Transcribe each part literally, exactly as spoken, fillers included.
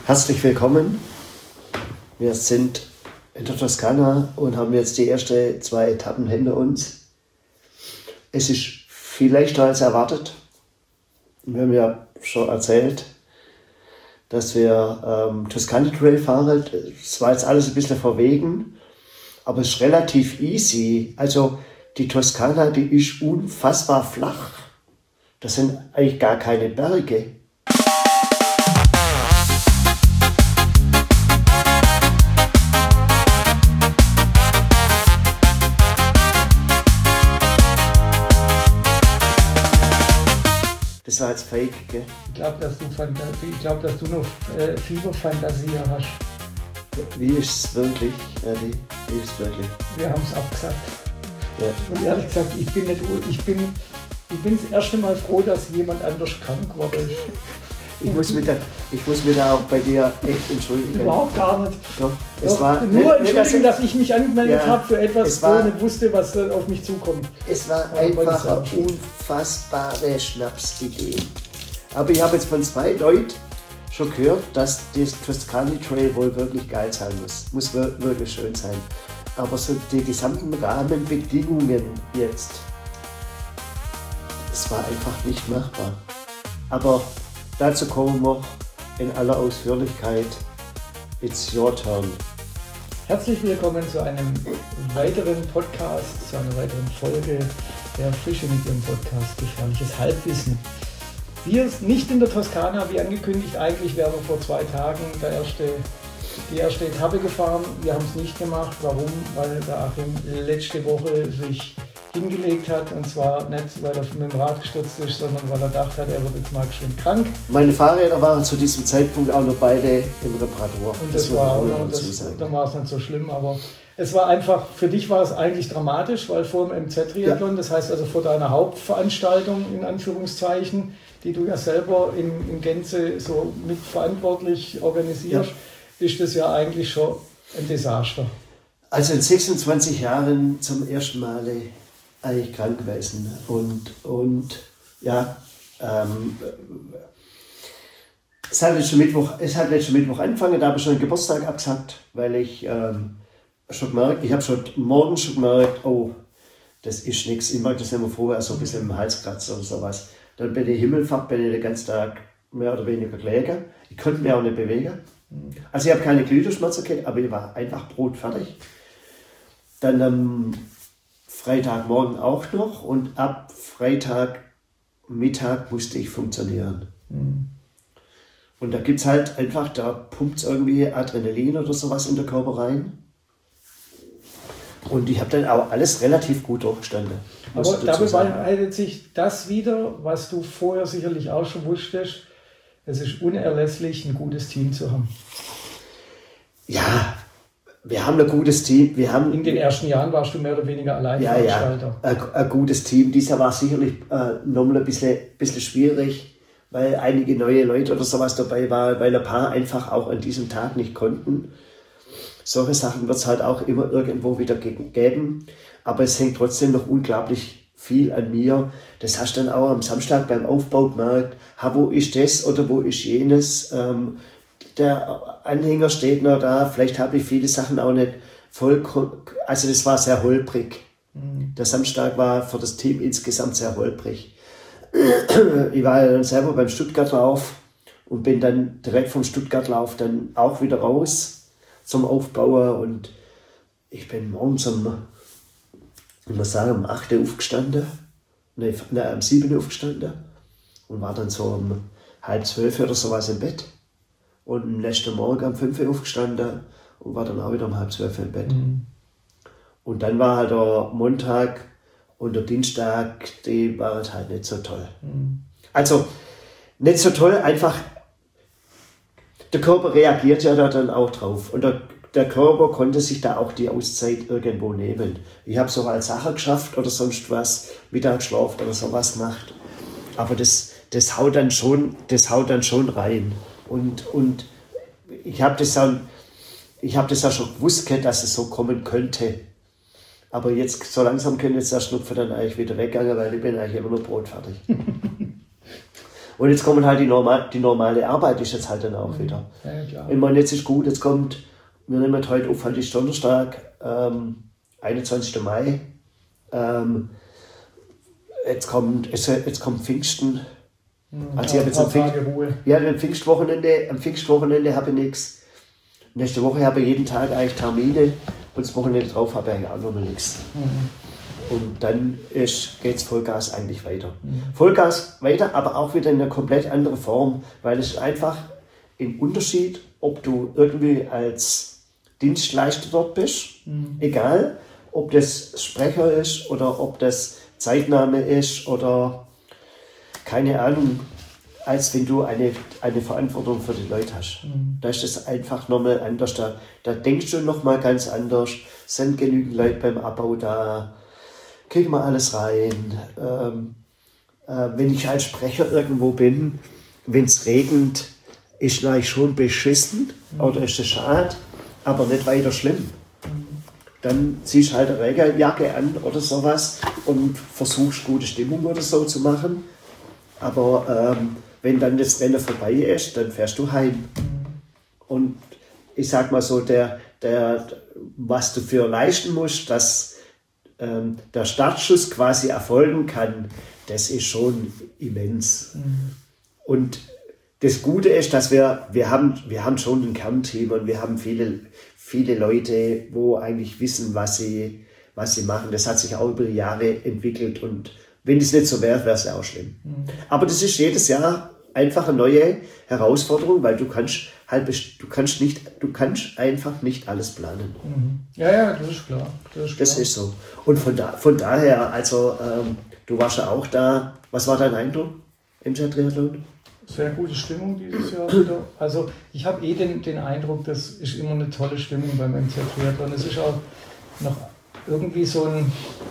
Herzlich willkommen. Wir sind in der Toskana und haben jetzt die ersten zwei Etappen hinter uns. Es ist viel leichter als erwartet. Wir haben ja schon erzählt, dass wir ähm, Toskana Trail fahren. Es war jetzt alles ein bisschen verwegen, aber es ist relativ easy. Also die Toskana, die ist unfassbar flach. Das sind eigentlich gar keine Berge. Das war jetzt fake, gell? Ich glaube, dass du, ich glaub, dass du noch äh, Fieberfantasie hast. Wie ist es wirklich, Adi? Wie ist es wirklich? Wir haben es abgesagt. Ja. Und ehrlich gesagt, ich bin nicht, ich bin, ich bin das erste Mal froh, dass jemand anders krank wurde. Ich muss, mich da, ich muss mich da auch bei dir echt entschuldigen. Überhaupt gar nicht. Doch, es Doch, war, nur nicht, entschuldigen, dass dass ich mich angemeldet ja, habe für etwas, war, wo ich nicht wusste, was auf mich zukommt. Es war Aber einfach eine unfassbare Schnapsidee. Aber ich habe jetzt von zwei Leuten schon gehört, dass das Toskana Trail wohl wirklich geil sein muss. Muss wirklich schön sein. Aber so die gesamten Rahmenbedingungen jetzt, es war einfach nicht machbar. Aber dazu kommen wir in aller Ausführlichkeit. It's your turn. Herzlich willkommen zu einem weiteren Podcast, zu einer weiteren Folge der Frische mit Ihrem Podcast Gefährliches Halbwissen. Wir sind nicht in der Toskana, wie angekündigt. Eigentlich wären wir vor zwei Tagen der erste, die erste Etappe gefahren. Wir haben es nicht gemacht. Warum? Weil der Achim letzte Woche sich hingelegt hat, und zwar nicht, weil er mit dem Rad gestürzt ist, sondern weil er gedacht hat, er wird jetzt mal schön krank. Meine Fahrräder waren zu diesem Zeitpunkt auch noch beide im Reparatur. Und das, das war auch noch, das, dann war es nicht so schlimm, aber es war einfach, für dich war es eigentlich dramatisch, weil vor dem M Z-Triathlon, ja. Das heißt also vor deiner Hauptveranstaltung, in Anführungszeichen, die du ja selber in, in Gänze so mitverantwortlich organisierst, ja. Ist das ja eigentlich schon ein Desaster. Also in sechsundzwanzig Jahren zum ersten Mal eigentlich krank gewesen. Und, und ja, ähm, es hat letzten Mittwoch, es hat letzten Mittwoch angefangen, da habe ich schon einen Geburtstag abgesagt, weil ich ähm, schon gemerkt, ich habe schon morgen schon gemerkt, oh, das ist nichts. Ich mag das immer vorher so ein bisschen im Hals kratzen oder sowas. Dann bin ich Himmelfahrt, bin ich den ganzen Tag mehr oder weniger gelegen. Ich konnte mich auch nicht bewegen. Also ich habe keine Gliederschmerzen gehabt, aber ich war einfach brotfertig. Dann am Freitagmorgen auch noch und ab Freitagmittag musste ich funktionieren. Mhm. Und da gibt es halt einfach, da pumpt es irgendwie Adrenalin oder sowas in den Körper rein. Und ich habe dann auch alles relativ gut durchgestanden. Aber da bewahrheitet sich das wieder, was du vorher sicherlich auch schon wusstest. Es ist unerlässlich, ein gutes Team zu haben. Ja, wir haben ein gutes Team. Wir haben, in den ersten Jahren warst du mehr oder weniger allein ja, Veranstalter. Ja, ein, ein gutes Team. Dieser war sicherlich äh, nochmal ein bisschen, bisschen schwierig, weil einige neue Leute oder sowas dabei waren, weil ein paar einfach auch an diesem Tag nicht konnten. Solche Sachen wird es halt auch immer irgendwo wieder geben. Aber es hängt trotzdem noch unglaublich viel an mir. Das hast du dann auch am Samstag beim Aufbau gemerkt. Ha, wo ist das oder wo ist jenes? Ähm, der Anhänger steht noch da. Vielleicht habe ich viele Sachen auch nicht voll. Also das war sehr holprig. Mhm. Der Samstag war für das Team insgesamt sehr holprig. Ich war ja dann selber beim Stuttgartlauf und bin dann direkt vom Stuttgartlauf dann auch wieder raus zum Aufbauen. Und ich bin morgens um, ich muss sagen, um acht Uhr aufgestanden. Ne, ne, um sieben Uhr aufgestanden. Und war dann so um halb zwölf oder sowas im Bett. Und am nächsten Morgen um fünf Uhr aufgestanden und war dann auch wieder um halb zwölf im Bett. Mhm. Und dann war halt der Montag und der Dienstag, die waren halt nicht so toll. Mhm. Also nicht so toll, einfach der Körper reagiert ja da dann auch drauf. Und der, der Körper konnte sich da auch die Auszeit irgendwo nehmen. Ich habe so als Sache geschafft oder sonst was, Mittagsschlaf oder sowas gemacht. Aber das, das haut dann schon, das haut dann schon rein. Und, und ich habe das, ja, hab das ja schon gewusst, dass es so kommen könnte. Aber jetzt, so langsam könnte jetzt der Schnupfen dann eigentlich wieder weggegangen, weil ich bin eigentlich immer noch brotfertig. Und jetzt kommen halt die, normal, die normale Arbeit ist jetzt halt dann auch wieder. Ja, klar. Ich meine, jetzt ist gut, jetzt kommt, wir nehmen heute auf, heute ist Donnerstag, ähm, einundzwanzigsten Mai. Ähm, jetzt, kommt, jetzt, jetzt kommt Pfingsten. Mhm, also ich habe jetzt am, Pfingst, ja, am Pfingstwochenende, am Pfingstwochenende habe ich nichts. Nächste Woche habe ich jeden Tag eigentlich Termine und das Wochenende drauf habe ich eigentlich auch noch mal nichts. Mhm. Und dann geht es Vollgas eigentlich weiter. Mhm. Vollgas weiter, aber auch wieder in einer komplett anderen Form, weil es einfach ein Unterschied, ob du irgendwie als Dienstleister dort bist, mhm. egal, ob das Sprecher ist oder ob das Zeitnahme ist oder keine Ahnung, als wenn du eine, eine Verantwortung für die Leute hast. Mhm. Da ist es einfach nochmal anders. Da, da denkst du nochmal ganz anders. Sind genügend Leute beim Abbau da? Kriegen wir alles rein? Ähm, äh, wenn ich als Sprecher irgendwo bin, wenn es regnet, ist gleich schon beschissen mhm. oder ist es schade, aber nicht weiter schlimm. Mhm. Dann ziehst du halt eine Regenjacke an oder sowas und versuchst gute Stimmung oder so zu machen. Aber ähm, wenn dann das Rennen vorbei ist, dann fährst du heim. Mhm. Und ich sag mal so, der, der, was du für leisten musst, dass ähm, der Startschuss quasi erfolgen kann, das ist schon immens. Mhm. Und das Gute ist, dass wir, wir haben, wir haben schon ein Kernteam und wir haben viele, viele Leute, wo eigentlich wissen, was sie, was sie machen. Das hat sich auch über die Jahre entwickelt und wenn es nicht so wäre, wäre es auch schlimm. Mhm. Aber das ist jedes Jahr einfach eine neue Herausforderung, weil du kannst halt, du kannst nicht, du kannst einfach nicht alles planen. Mhm. Ja, ja, das ist klar. Das ist, klar. Das ist so. Und von, da, von daher, also ähm, du warst ja auch da. Was war dein Eindruck im Triathlon? Sehr gute Stimmung dieses Jahr wieder. Also ich habe eh den, den Eindruck, das ist immer eine tolle Stimmung beim M C Triathlon. Es ist auch noch irgendwie so ein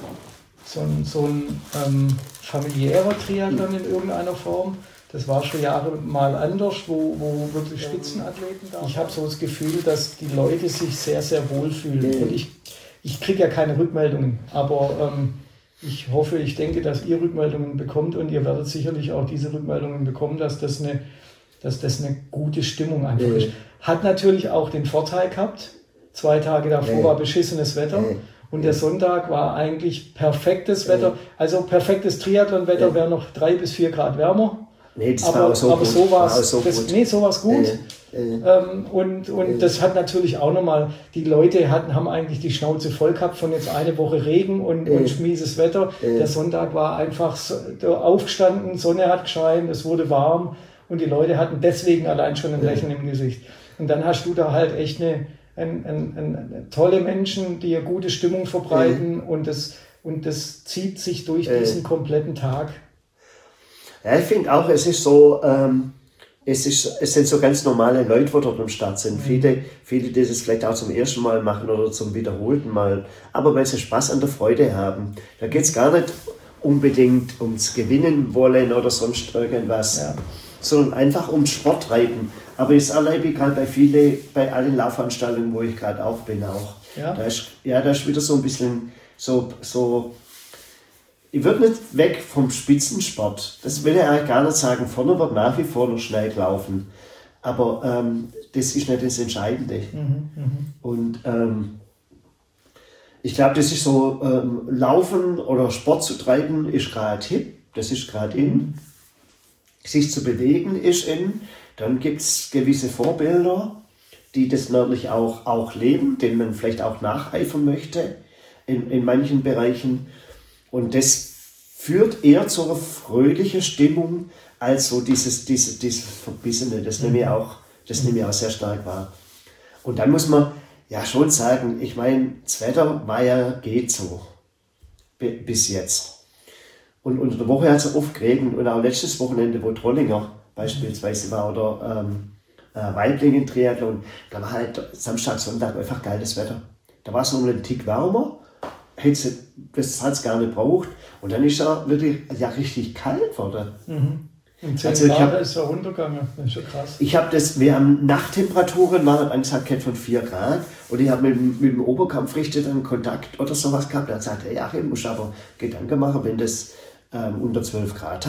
so ein, so ein ähm, familiärer Triathlon in irgendeiner Form. Das war schon Jahre mal anders, wo, wo wirklich Spitzenathleten da waren. Ich habe so das Gefühl, dass die Leute sich sehr, sehr wohlfühlen. Und ich, ich kriege ja keine Rückmeldungen, aber ähm, ich hoffe, ich denke, dass ihr Rückmeldungen bekommt und ihr werdet sicherlich auch diese Rückmeldungen bekommen, dass das eine, dass das eine gute Stimmung einfach ist. Hat natürlich auch den Vorteil gehabt, zwei Tage davor war beschissenes Wetter. Und der Sonntag war eigentlich perfektes Wetter. Also perfektes Triathlon-Wetter ja. wäre noch drei bis vier Grad wärmer. Nee, das aber, war auch so aber gut. so war es so das, nee, so war's gut. Äh, äh, ähm, und und äh. das hat natürlich auch nochmal, die Leute hatten, haben eigentlich die Schnauze voll gehabt von jetzt eine Woche Regen und, äh. und schmieses Wetter. Äh. Der Sonntag war einfach so, aufgestanden, Sonne hat gescheint, es wurde warm und die Leute hatten deswegen allein schon ein Lächeln äh. im Gesicht. Und dann hast du da halt echt eine Ein, ein, ein, tolle Menschen, die eine gute Stimmung verbreiten äh. und, das, und das zieht sich durch äh. diesen kompletten Tag. Ja, ich finde auch, es ist so, ähm, es, ist, es sind so ganz normale Leute, die dort am Start sind. Mhm. Viele, viele, die das vielleicht auch zum ersten Mal machen oder zum wiederholten Mal, aber weil sie Spaß an der Freude haben. Da geht es gar nicht unbedingt ums Gewinnen wollen oder sonst irgendwas, ja. sondern einfach ums Sporttreiben. Aber ich erlebe gerade bei vielen, bei allen Laufveranstaltungen, wo ich gerade auch bin, auch. Ja. Da ist, ja, da ist wieder so ein bisschen so, so ich würde nicht weg vom Spitzensport. Das will ich eigentlich gar nicht sagen. Vorne wird nach wie vor noch schnell laufen. Aber ähm, das ist nicht das Entscheidende. Mhm, mh. Und ähm, ich glaube, das ist so, ähm, Laufen oder Sport zu treiben ist gerade hip. Das ist gerade in. Mhm. Sich zu bewegen ist in. Dann gibt es gewisse Vorbilder, die das natürlich auch, auch leben, denen man vielleicht auch nacheifern möchte in, in manchen Bereichen. Und das führt eher zu einer fröhlichen Stimmung als so dieses, dieses, dieses Verbissene. Das nehme ich auch, das nehme ich auch sehr stark wahr. Und dann muss man ja schon sagen, ich meine, das Wetter war ja, geht so bis jetzt. Und unter der Woche hat es oft geregnet und auch letztes Wochenende, wo Trollinger beispielsweise war oder ähm, äh, Waiblingen Triathlon, da war halt Samstag, Sonntag einfach geiles Wetter. Da war es noch einen Tick wärmer, das hat es gar nicht gebraucht und dann ist es wirklich ja, richtig kalt geworden. Mhm. Und zehn also Grad ist er runtergegangen, das ist schon krass. Ich habe das, wir haben Nachttemperaturen, waren angesagt von vier Grad und ich habe mit, mit dem Oberkampfrichter dann Kontakt oder sowas gehabt, der hat gesagt, hey Achim, musst aber Gedanken machen, wenn das ähm, unter zwölf Grad hat,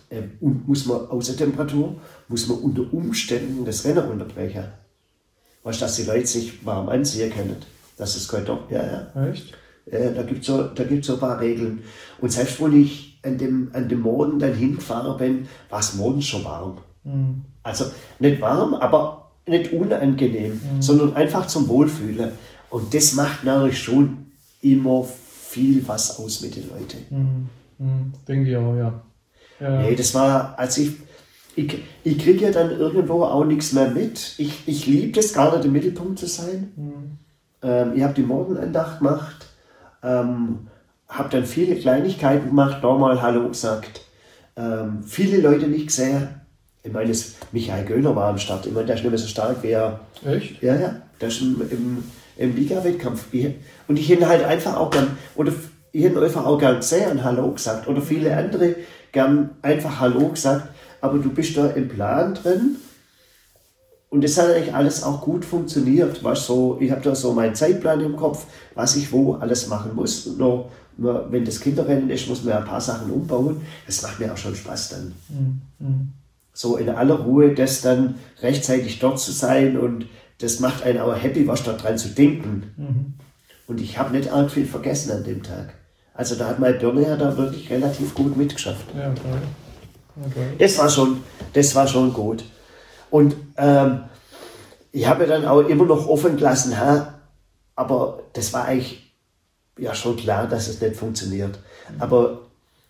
äh, und muss man außer Temperatur, muss man unter Umständen das Rennen unterbrechen. Weißt du, dass die Leute sich warm anziehen können. Das ist kein Doch. Ja, ja. Echt? Ja, da gibt es so, da gibt's so ein paar Regeln. Und selbst wo ich an dem, an dem Morgen dann hingefahren bin, war es morgens schon warm. Mhm. Also nicht warm, aber nicht unangenehm, mhm. sondern einfach zum Wohlfühlen. Und das macht natürlich schon immer viel was aus mit den Leuten. Mhm. Mhm. Denke ich auch, ja. ja. Nee, das war, als ich, ich, ich kriege ja dann irgendwo auch nichts mehr mit. Ich, ich liebe das gar nicht im Mittelpunkt zu sein. Mhm. Ähm, ich habe die Morgenandacht gemacht, ähm, habe dann viele Kleinigkeiten gemacht, nochmal Hallo gesagt. Ähm, viele Leute nicht gesehen. Ich meine, das Michael Göhner war am Start. Ich meine, der ist nicht mehr so stark wie er. Echt? Ja, ja. Der ist im, im, im Liga-Wettkampf. Und ich hätte halt einfach auch gern, oder ich hätte einfach auch gern gesehen und Hallo gesagt. Oder viele andere gern einfach Hallo gesagt. Aber du bist da im Plan drin. Und das hat eigentlich alles auch gut funktioniert. Weißt, so, ich habe da so meinen Zeitplan im Kopf, was ich wo alles machen muss. Und noch, wenn das Kinderrennen ist, muss man ein paar Sachen umbauen. Das macht mir auch schon Spaß dann. Mhm. So in aller Ruhe, das dann rechtzeitig dort zu sein. Und das macht einen auch happy, was da dran zu denken. Mhm. Und ich habe nicht arg viel vergessen an dem Tag. Also da hat meine Birne ja da wirklich relativ gut mitgeschafft. Ja, okay. Okay. Das war schon, das war schon gut. Und ähm, ich habe dann auch immer noch offen gelassen, ha, aber das war eigentlich ja schon klar, dass es nicht funktioniert. Aber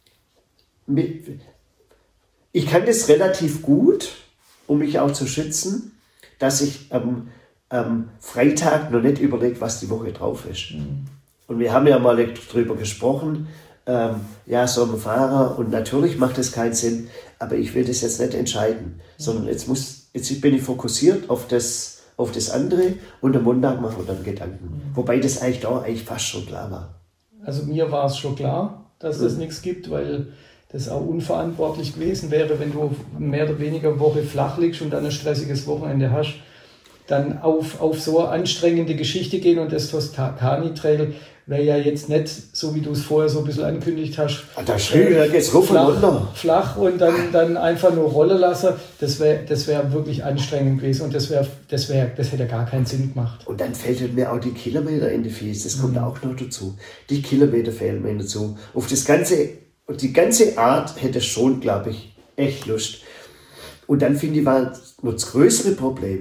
mit, ich kann das relativ gut, um mich auch zu schützen, dass ich am ähm, Freitag noch nicht überlege, was die Woche drauf ist. Mhm. Und wir haben ja mal darüber gesprochen, ähm, ja, so ein Fahrer, und natürlich macht es keinen Sinn, aber ich will das jetzt nicht entscheiden, sondern jetzt muss, jetzt bin ich fokussiert auf das, auf das andere und am Montag machen wir dann Gedanken. Mhm. Wobei das eigentlich da eigentlich fast schon klar war. Also mir war es schon klar, dass es mhm. nichts gibt, weil das auch unverantwortlich gewesen wäre, wenn du mehr oder weniger eine Woche flach liegst und dann ein stressiges Wochenende hast, dann auf, auf so eine anstrengende Geschichte gehen, und das Toskana-Trail wäre ja jetzt nicht, so wie du es vorher so ein bisschen angekündigt hast, ah, da schön, da geht's rauf und runter. Flach und dann, dann einfach nur Rolle lassen, das wäre das wär wirklich anstrengend gewesen, und das, wär, das, wär, das hätte gar keinen Sinn gemacht. Und dann fällt mir auch die Kilometer in die Fies, das kommt mhm. auch noch dazu. Die Kilometer fehlen mir dazu. Auf das ganze, die ganze Art hätte schon, glaube ich, echt Lust. Und dann finde ich, war noch das größere Problem,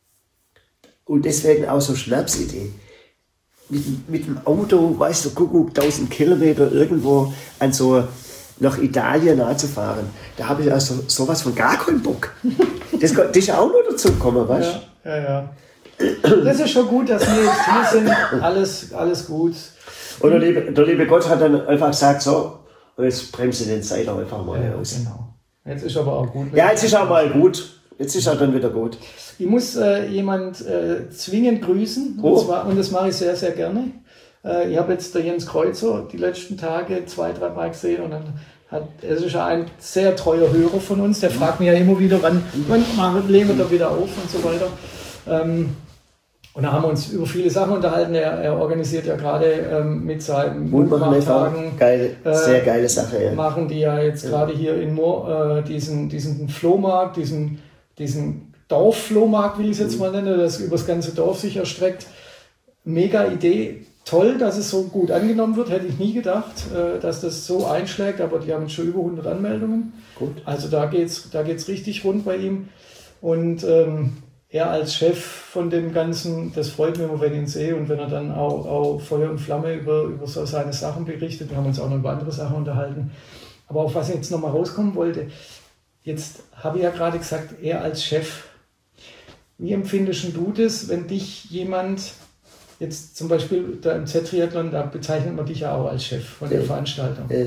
und deswegen auch so Schnapsidee. Mit, mit dem Auto, weißt du, guck, tausend Kilometer irgendwo an so nach Italien nachzufahren. Da habe ich also sowas von gar keinen Bock. Das, das ist auch noch dazu gekommen, weißt du? Ja, ja, ja. Das ist schon gut, dass wir jetzt hier sind. Alles, alles gut. Und der liebe, der liebe Gott hat dann einfach gesagt, so, und jetzt bremse den Zeiger einfach mal ja, aus. Genau. Jetzt ist aber auch gut. Ja, jetzt ist auch mal gut. Jetzt ist er dann wieder gut. Ich muss äh, jemand äh, zwingend grüßen, oh. und, zwar, und das mache ich sehr, sehr gerne. Äh, ich habe jetzt der Jens Kreuzer die letzten Tage zwei, drei Mal gesehen, und dann hat, er ist ja ein sehr treuer Hörer von uns, der fragt mich ja immer wieder, wann, wann legen wir da wieder auf und so weiter. Ähm, und da haben wir uns über viele Sachen unterhalten. Er, er organisiert ja gerade ähm, mit seinen Mutmachtagen, geil, sehr äh, geile Sache. Ja. Machen die ja jetzt ja. gerade hier in Moor äh, diesen, diesen Flohmarkt, diesen diesen Dorfflohmarkt, will ich es jetzt mal nennen, das über das ganze Dorf sich erstreckt. Mega Idee, toll, dass es so gut angenommen wird, hätte ich nie gedacht, dass das so einschlägt, aber die haben schon über hundert Anmeldungen. Gut. Also da geht es da geht's richtig rund bei ihm. Und ähm, er als Chef von dem Ganzen, das freut mich immer, wenn ich ihn sehe, und wenn er dann auch, auch Feuer und Flamme über, über so seine Sachen berichtet. Wir haben uns auch noch über andere Sachen unterhalten. Aber auf was ich jetzt nochmal rauskommen wollte, jetzt habe ich ja gerade gesagt, er als Chef, wie empfindest du das, wenn dich jemand, jetzt zum Beispiel da im Z-Triathlon, da bezeichnet man dich ja auch als Chef von der ja. Veranstaltung. Ja.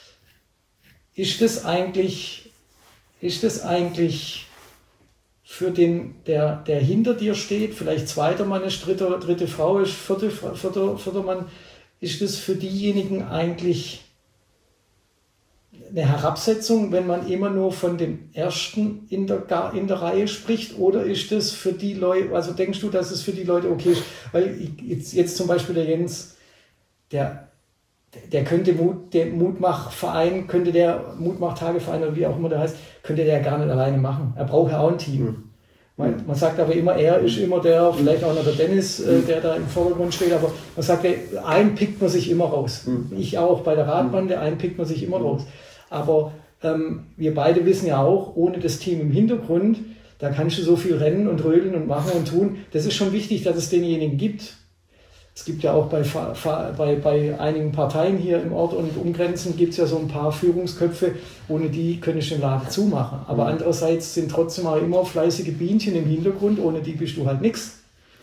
Ist das eigentlich, ist das eigentlich für den, der, der hinter dir steht, vielleicht zweiter Mann ist, dritte, dritte Frau ist, vierte, vierter, vierter Mann, ist das für diejenigen eigentlich eine Herabsetzung, wenn man immer nur von dem Ersten in der, in der Reihe spricht, oder ist das für die Leute, also denkst du, dass es für die Leute okay ist? Weil jetzt, jetzt zum Beispiel der Jens, der der könnte Mut, der Mutmachverein, könnte der Mutmachtageverein oder wie auch immer der heißt, könnte der gar nicht alleine machen. Er braucht ja auch ein Team. Mhm. Man, man sagt aber immer, er ist immer der, vielleicht auch noch der Dennis, äh, der da im Vordergrund steht, aber man sagt, einen pickt man sich immer raus. Mhm. Ich auch bei der Radbande, einen pickt man sich immer mhm. raus. Aber ähm, wir beide wissen ja auch, ohne das Team im Hintergrund, da kannst du so viel rennen und rödeln und machen und tun. Das ist schon wichtig, dass es denjenigen gibt. Es gibt ja auch bei, bei, bei einigen Parteien hier im Ort und Umgrenzen gibt es ja so ein paar Führungsköpfe, ohne die könnte ich den Laden zumachen. Aber mhm. andererseits sind trotzdem auch immer fleißige Bienchen im Hintergrund, ohne die bist du halt nichts.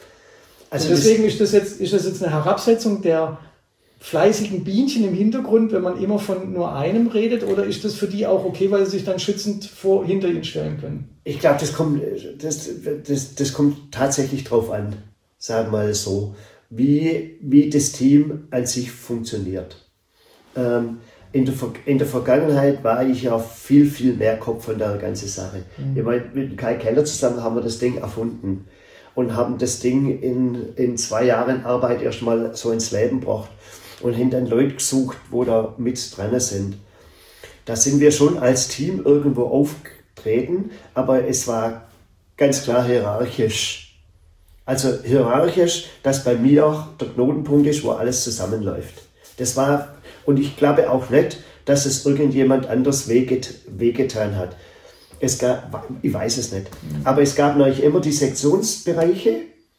Also deswegen ist das, jetzt, ist das jetzt eine Herabsetzung der fleißigen Bienchen im Hintergrund, wenn man immer von nur einem redet, oder ist das für die auch okay, weil sie sich dann schützend vor, hinter ihnen stellen können? Ich glaube, das kommt, das, das, das kommt tatsächlich drauf an, sagen wir mal so. Wie, wie das Team an sich funktioniert. Ähm, in, der, in der Vergangenheit war ich ja viel, viel mehr Kopf von der ganzen Sache. Mhm. Ich meine, mit Kai Keller zusammen haben wir das Ding erfunden und haben das Ding in, in zwei Jahren Arbeit erstmal so ins Leben gebracht und haben dann Leute gesucht, wo da mit dran sind. Da sind wir schon als Team irgendwo aufgetreten, aber es war ganz klar hierarchisch. Also hierarchisch, dass bei mir der Knotenpunkt ist, wo alles zusammenläuft. Das war, und ich glaube auch nicht, dass es irgendjemand anders wehget, wehgetan hat. Es gab, ich weiß es nicht, aber es gab natürlich immer die Sektionsbereiche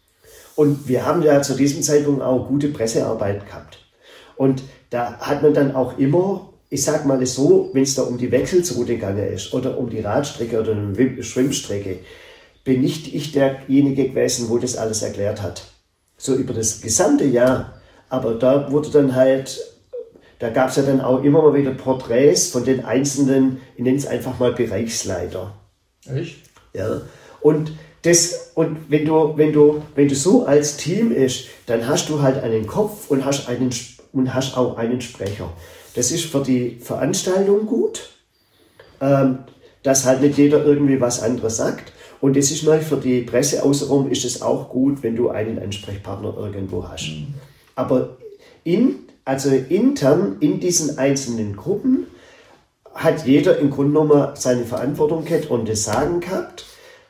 und wir haben ja zu diesem Zeitpunkt auch gute Pressearbeit gehabt. Und da hat man dann auch immer, ich sag mal so, wenn es da um die Wechselsroute gegangen ist oder um die Radstrecke oder eine Schwimmstrecke, bin nicht ich derjenige gewesen, wo das alles erklärt hat. So über das gesamte Jahr. Aber da wurde dann halt, da gab es ja dann auch immer mal wieder Porträts von den einzelnen, ich nenne es einfach mal Bereichsleiter. Echt? Ja. Und das, und wenn du, wenn du, wenn du so als Team ist, dann hast du halt einen Kopf und hast einen, und hast auch einen Sprecher. Das ist für die Veranstaltung gut, ähm, dass halt nicht jeder irgendwie was anderes sagt. Und es ist neu für die Presse außenrum ist es auch gut, wenn du einen Ansprechpartner irgendwo hast. Mhm. Aber in, also intern in diesen einzelnen Gruppen hat jeder im Grunde genommen seine Verantwortung gehabt und das Sagen gehabt.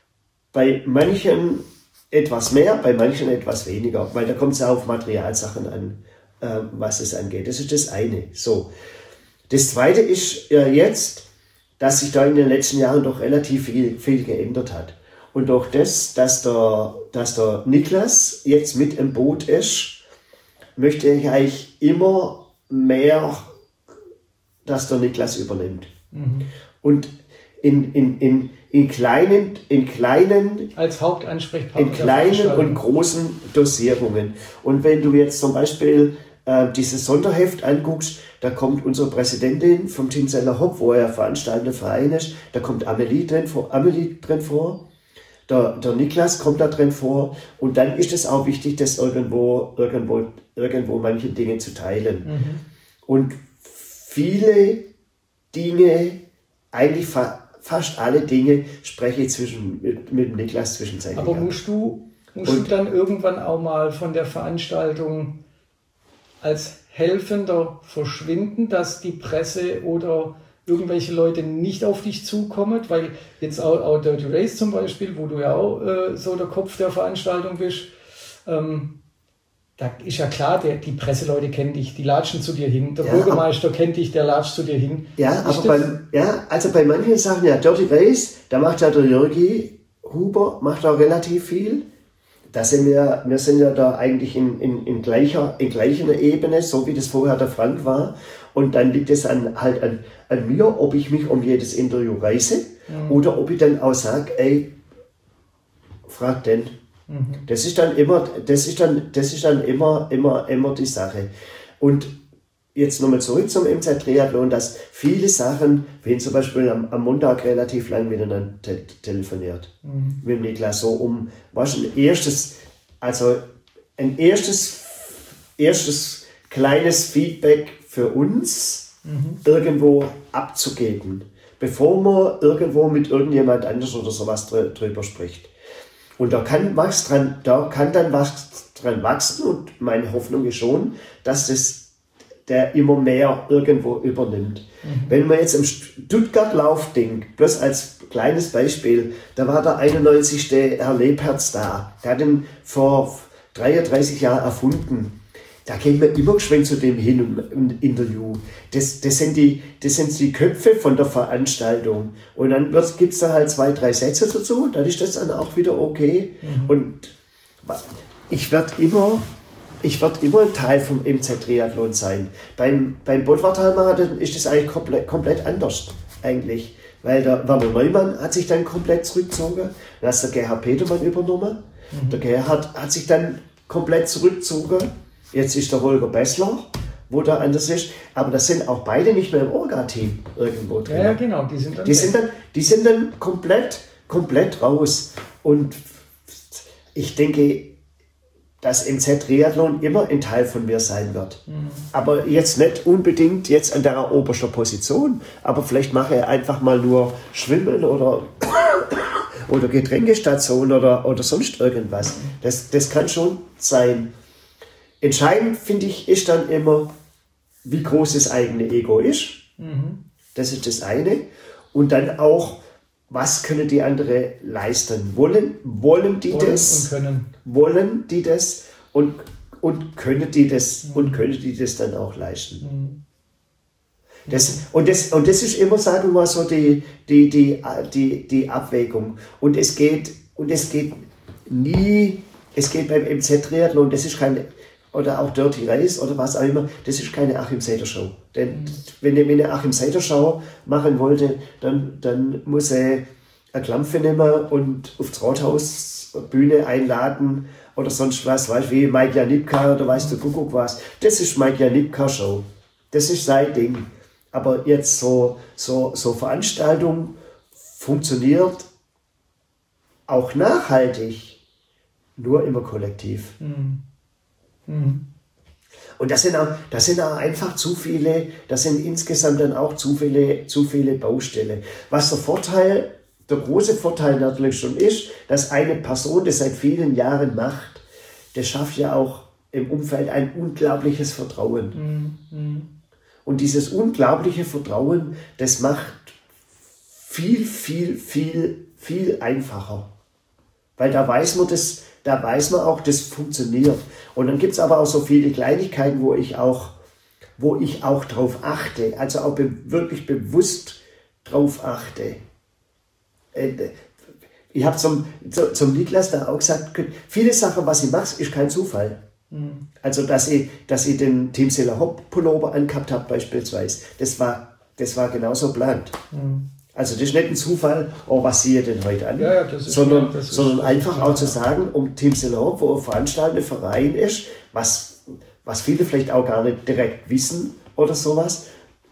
Bei manchen etwas mehr, bei manchen etwas weniger, weil da kommt es ja auf Materialsachen an, äh, was es angeht. Das ist das eine. So. Das zweite ist äh, jetzt, dass sich da in den letzten Jahren doch relativ viel, viel geändert hat. Und durch das, dass der, dass der Niklas jetzt mit im Boot ist, möchte ich eigentlich immer mehr, dass der Niklas übernimmt. Mhm. Und in, in, in, in kleinen, in kleinen, als Hauptansprechpartner, in kleinen und großen Dosierungen. Und wenn du jetzt zum Beispiel äh, dieses Sonderheft anguckst, da kommt unsere Präsidentin vom Team Seller Hopp, wo er veranstaltender Verein ist, da kommt Amelie drin vor, Amelie drin vor. Der, der Niklas kommt da drin vor und dann ist es auch wichtig, das irgendwo, irgendwo, irgendwo manche Dinge zu teilen. Mhm. Und viele Dinge, eigentlich fa fast alle Dinge, spreche ich zwischen, mit, mit dem Niklas zwischenzeitlich. Aber musst du, musst du dann irgendwann auch mal von der Veranstaltung als Helfender verschwinden, dass die Presse oder irgendwelche Leute nicht auf dich zukommen, weil jetzt auch, auch Dirty Race zum Beispiel, wo du ja auch äh, so der Kopf der Veranstaltung bist, ähm, da ist ja klar, der, die Presseleute kennen dich, die latschen zu dir hin, der ja, Bürgermeister aber, kennt dich, der latscht zu dir hin. Ja, aber beim, ja, also bei manchen Sachen, ja, Dirty Race, da macht ja der Jürgi Huber, macht auch relativ viel. Da sind wir, wir sind ja da eigentlich in, in, in, gleicher, in gleicher Ebene, so wie das vorher der Frank war. Und dann liegt es an, halt an, an mir, ob ich mich um jedes Interview reiße mhm. oder ob ich dann auch sage, ey, frag den. Mhm. Das ist dann immer, das ist dann, das ist dann immer, immer, immer die Sache. Und jetzt nochmal zurück zum M Z Triathlon, dass viele Sachen, wir haben zum Beispiel am, am Montag relativ lang miteinander te telefoniert. Mhm. Mit dem Niklas, so um, was ein erstes, also ein erstes, erstes kleines Feedback für uns mhm. irgendwo abzugeben, bevor man irgendwo mit irgendjemand anders oder sowas dr drüber spricht. Und da kann was dran, da kann dann was dran wachsen und meine Hoffnung ist schon, dass das der immer mehr irgendwo übernimmt. Mhm. Wenn man jetzt im Stuttgart-Lauf denkt, bloß als kleines Beispiel, da war der einundneunzigste Herr Lebherz da. Der hat ihn vor dreiunddreißig Jahren erfunden. Da geht man immer geschwind zu dem hin im Interview. Das, das, sind die, das sind die Köpfe von der Veranstaltung. Und dann gibt es da halt zwei, drei Sätze dazu. Dann ist das dann auch wieder okay. Mhm. Und ich werde immer, ich werd immer ein Teil vom M Z Triathlon sein. Beim, beim Bottwartal-Marathon ist das eigentlich komplett, komplett anders. Eigentlich. Weil der Werner Neumann hat sich dann komplett zurückgezogen. Dann hat der Gerhard Petermann übernommen. Mhm. Der Gerhard hat sich dann komplett zurückgezogen. Jetzt ist der Holger Bessler, wo der anders ist. Aber das sind auch beide nicht mehr im Orga-Team irgendwo drin. Ja, genau. Die sind dann, die sind dann, die sind dann komplett, komplett raus. Und ich denke, dass M Z Triathlon immer ein Teil von mir sein wird. Mhm. Aber jetzt nicht unbedingt jetzt an der obersten Position. Aber vielleicht mache ich einfach mal nur Schwimmen oder, oder Getränkestation oder, oder sonst irgendwas. Das, das kann schon sein. Entscheidend, finde ich, ist dann immer, wie groß das eigene Ego ist. Mhm. Das ist das eine. Und dann auch, was können die anderen leisten? Wollen, wollen die wollen das? Und können. Wollen die das? Und, und können die das? Mhm. Und können die das dann auch leisten? Mhm. Das, und, das, und das ist immer, sagen wir mal, so die, die, die, die, die Abwägung. Und es geht, und es geht nie, es geht beim M Z Triathlon, das ist keine, oder auch Dirty Race oder was auch immer, das ist keine Achim Seider Show. Denn mhm. wenn ich eine Achim Seider Show machen wollte, dann, dann muss er eine Klampfe nehmen und aufs Rathaus Bühne einladen oder sonst was, weißt wie Mike Janipka oder weißt du Kuckuck was. Das ist Mike Janipka Show. Das ist sein Ding. Aber jetzt so, so, so Veranstaltung funktioniert auch nachhaltig nur immer kollektiv. Mhm. Mhm. Und das sind, auch, das sind auch einfach zu viele, das sind insgesamt dann auch zu viele, zu viele Baustellen. Was der Vorteil, der große Vorteil natürlich schon ist, dass eine Person das seit vielen Jahren macht, das schafft ja auch im Umfeld ein unglaubliches Vertrauen. Mhm. Und dieses unglaubliche Vertrauen, das macht viel, viel, viel, viel einfacher. Weil da weiß man das, da weiß man auch, das funktioniert. Und dann gibt es aber auch so viele Kleinigkeiten, wo ich auch, wo ich auch drauf achte, also auch be- wirklich bewusst drauf achte. Äh, ich habe zum, zum Niklas da auch gesagt, viele Sachen, was ich mache, ist kein Zufall. Mhm. Also, dass ich, dass ich den Team Seeler Hopp Pullover angehabt habe beispielsweise, das war, das war genauso geplant. Mhm. Also das ist nicht ein Zufall, oh, was sehe ich denn heute an, ja, ja, das ist sondern, klar, das sondern ist einfach klar, auch zu ja. sagen, um Team Seeler Hopp, wo ein veranstaltender Verein ist, was, was viele vielleicht auch gar nicht direkt wissen oder sowas.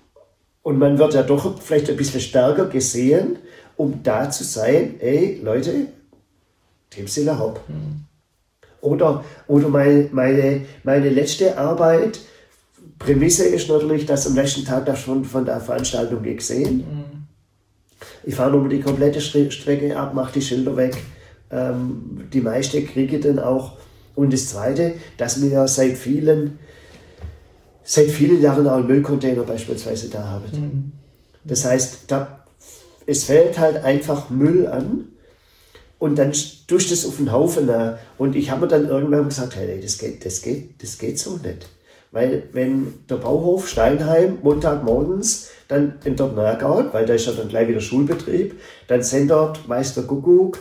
Und man wird ja doch vielleicht ein bisschen stärker gesehen, um da zu sein, ey, Leute, Team Seeler Hopp. Mhm. Oder, oder meine, meine, meine letzte Arbeit, Prämisse ist natürlich, dass am nächsten Tag das schon von der Veranstaltung gesehen. Mhm. Ich fahre nochmal die komplette Strecke ab, mache die Schilder weg. Ähm, die meiste kriege ich dann auch. Und das Zweite, dass wir seit vielen, seit vielen Jahren auch einen Müllcontainer beispielsweise da haben. Mhm. Das heißt, da, es fällt halt einfach Müll an und dann tust du das auf den Haufen. Und ich habe mir dann irgendwann gesagt, hey, das geht, das geht, das geht so nicht. Weil wenn der Bauhof Steinheim Montagmorgens dann in dort nachgeht, weil da ist ja dann gleich wieder Schulbetrieb, dann sind dort, weiß der Kuckuck,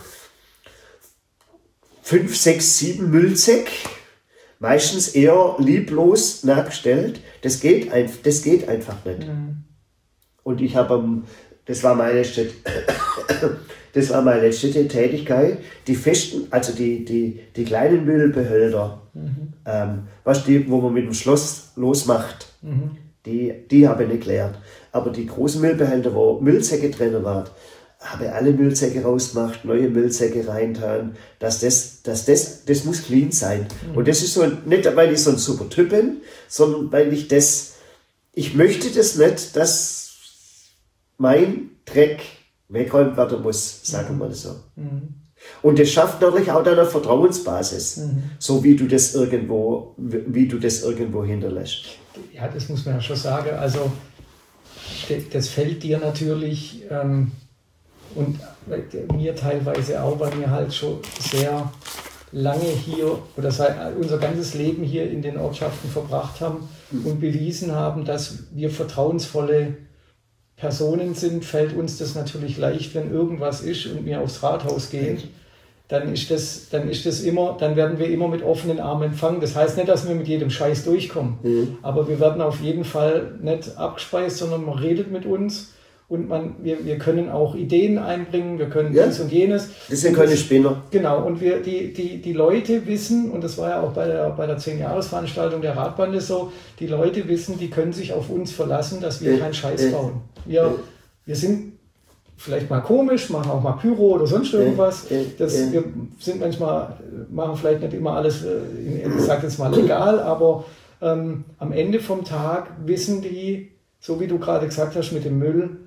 fünf, sechs, sieben Müllsäcke, meistens eher lieblos nachgestellt. Das geht, ein, das geht einfach nicht. Mhm. Und ich habe, das war meine letzte, das war meine letzte Tätigkeit, die festen, also die, die, die kleinen Müllbehälter, mhm. ähm, was die, wo man mit dem Schloss losmacht, mhm. die, die habe ich nicht gelernt. Aber die großen Müllbehälter, wo Müllsäcke drin waren, habe alle Müllsäcke rausgemacht, neue Müllsäcke reintan, dass das, dass das, das muss clean sein. Mhm. Und das ist so, nicht weil ich so ein super Typ bin, sondern weil ich das, ich möchte das nicht, dass mein Dreck wegräumt werden muss, sagen wir mal so. Mhm. Und das schafft natürlich auch deine Vertrauensbasis, mhm. so wie du das irgendwo, wie du das irgendwo hinterlässt. Ja, das muss man ja schon sagen. Also das fällt dir natürlich ähm, und mir teilweise auch, weil wir halt schon sehr lange hier oder unser ganzes Leben hier in den Ortschaften verbracht haben mhm. und bewiesen haben, dass wir vertrauensvolle Personen sind, fällt uns das natürlich leicht, wenn irgendwas ist und wir aufs Rathaus gehen, dann ist das, dann ist das immer, dann werden wir immer mit offenen Armen empfangen. Das heißt nicht, dass wir mit jedem Scheiß durchkommen, mhm. aber wir werden auf jeden Fall nicht abgespeist, sondern man redet mit uns und man, wir, wir können auch Ideen einbringen, wir können ja. dies und jenes. Das sind keine Spinner. Genau, und wir, die, die, die Leute wissen, und das war ja auch bei der, bei der zehn-Jahres-Veranstaltung der Radbande so, die Leute wissen, die können sich auf uns verlassen, dass wir äh, keinen Scheiß äh, bauen. Wir, äh, wir sind vielleicht mal komisch, machen auch mal Pyro oder sonst irgendwas. Äh, äh, das, äh, wir sind manchmal, machen vielleicht nicht immer alles, ich sage jetzt mal legal, aber ähm, am Ende vom Tag wissen die, so wie du gerade gesagt hast mit dem Müll,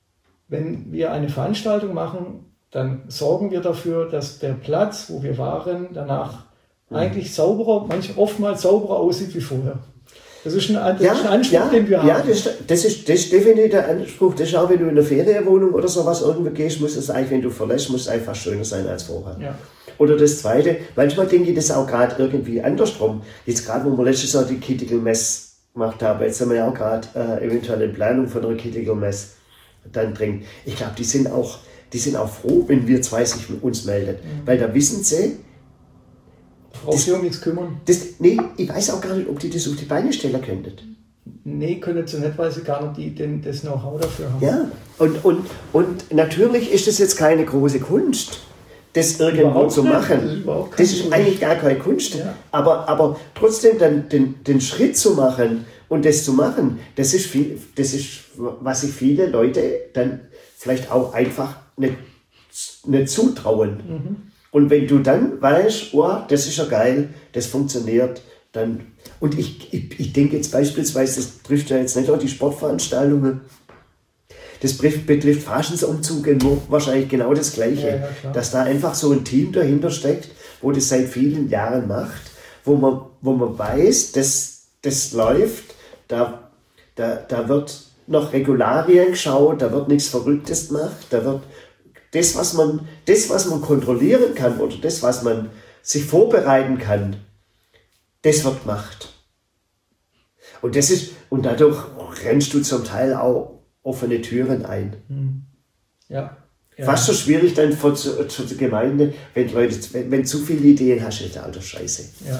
wenn wir eine Veranstaltung machen, dann sorgen wir dafür, dass der Platz, wo wir waren, danach mhm. eigentlich sauberer, manchmal oftmals sauberer aussieht wie vorher. Das ist ein, das ja, ist ein Anspruch, ja, den wir haben. Ja, das, das, ist, das ist definitiv der Anspruch. Das ist auch, wenn du in eine Ferienwohnung oder sowas irgendwo gehst, muss es eigentlich, wenn du verlässt, muss es einfach schöner sein als vorher. Ja. Oder das Zweite, manchmal denke ich das auch gerade irgendwie andersrum. Jetzt gerade, wo wir letztes Jahr die Kittigal-Mess gemacht haben, jetzt haben wir ja auch gerade äh, eventuell eine Planung von einer Kittigal-Mess dann drin. Ich glaube, die sind auch, die sind auch froh, wenn wir zwei sich mit uns melden. Mhm. Weil da wissen sie, brauchst du um nichts kümmern? Das, nee, ich weiß auch gar nicht, ob die das auf die Beine stellen könnten. Nee, können sie nicht, weil sie gar nicht die, den, das Know-how dafür haben. Ja, und, und, und natürlich ist das jetzt keine große Kunst, das irgendwo überhaupt zu machen. Nicht. Das ist, das ist eigentlich gar keine Kunst. Ja. Aber, aber trotzdem dann den, den Schritt zu machen und das zu machen, das ist, viel, das ist, was sich viele Leute dann vielleicht auch einfach nicht, nicht zutrauen. Mhm. Und wenn du dann weißt, oh, das ist ja geil, das funktioniert, dann, und ich, ich, ich denke jetzt beispielsweise, das trifft ja jetzt nicht auch die Sportveranstaltungen, das betrifft Faschensumzüge, wahrscheinlich genau das Gleiche, ja, ja, dass da einfach so ein Team dahinter steckt, wo das seit vielen Jahren macht, wo man, wo man weiß, dass das läuft, da, da, da wird nach Regularien geschaut, da wird nichts Verrücktes gemacht, da wird Das was, man, das, was man kontrollieren kann oder das, was man sich vorbereiten kann, das wird gemacht. Und, das ist, und dadurch rennst du zum Teil auch offene Türen ein. Ja. Ja. Fast so schwierig dann für, für, für die Gemeinde, wenn Leute, wenn, wenn zu viele Ideen hast, ist das alter Scheiße. Ja.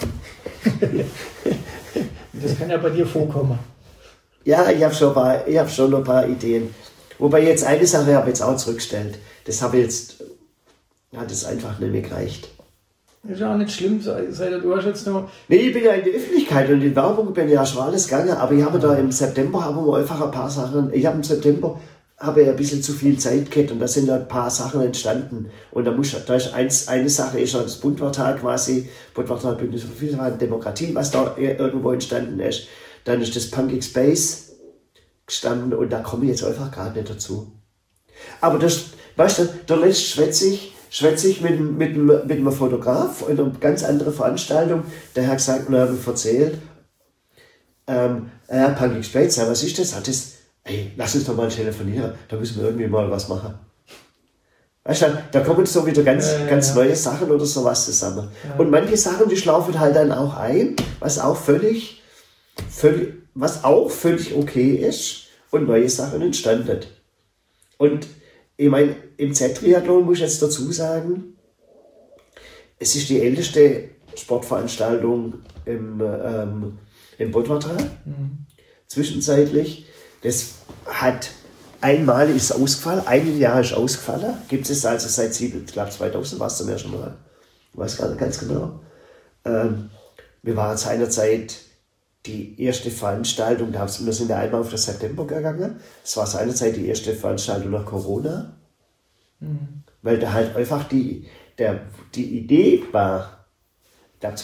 Das kann ja bei dir vorkommen. Ja, ich habe schon, hab schon noch ein paar Ideen. Wobei jetzt eine Sache habe ich jetzt auch zurückgestellt. Das habe ich jetzt, hat es einfach nicht mehr gereicht. Ist ja auch nicht schlimm, seit du hast jetzt noch... Nee, ich bin ja in der Öffentlichkeit und in Werbung bin ja schon alles gegangen, aber ich habe da im September haben wir einfach ein paar Sachen, ich habe im September habe ich ein bisschen zu viel Zeit gehabt und da sind ein paar Sachen entstanden. Und da muss, da ist eins, eine Sache ist ja das Bundportal quasi, Bundportal Bündnis für Vielfalt, Demokratie, was da irgendwo entstanden ist. Dann ist das Punkic Space gestanden und da komme ich jetzt einfach gerade nicht dazu. Aber das, weißt du, da lässt schwätze ich, schwätze ich mit, mit, mit einem Fotograf in einer ganz anderen Veranstaltung, der hat gesagt, na, habe ich erzählt, ähm, ja, Punkic Space, ja, was ist das? Hat das, ey, lass uns doch mal telefonieren, da müssen wir irgendwie mal was machen. Weißt du, da kommen so wieder ganz, äh, ganz ja. neue Sachen oder sowas zusammen. Ja. Und manche Sachen, die schlafen halt dann auch ein, was auch völlig, völlig, was auch völlig okay ist und neue Sachen entstanden. Und ich meine, im Z-Triathlon muss ich jetzt dazu sagen, es ist die älteste Sportveranstaltung im, ähm, im Bottwartal, mhm. zwischenzeitlich. Das hat einmal ist ausgefallen, ein Jahr ist ausgefallen, gibt es also seit, ich glaube zweitausend war es zum ersten Mal, ich weiß gar nicht ganz genau. Ähm, wir waren seinerzeit die erste Veranstaltung, wir sind ja einmal auf den September gegangen, es war seinerzeit die erste Veranstaltung nach Corona, mhm. weil da halt einfach die, der, die Idee war, ich glaube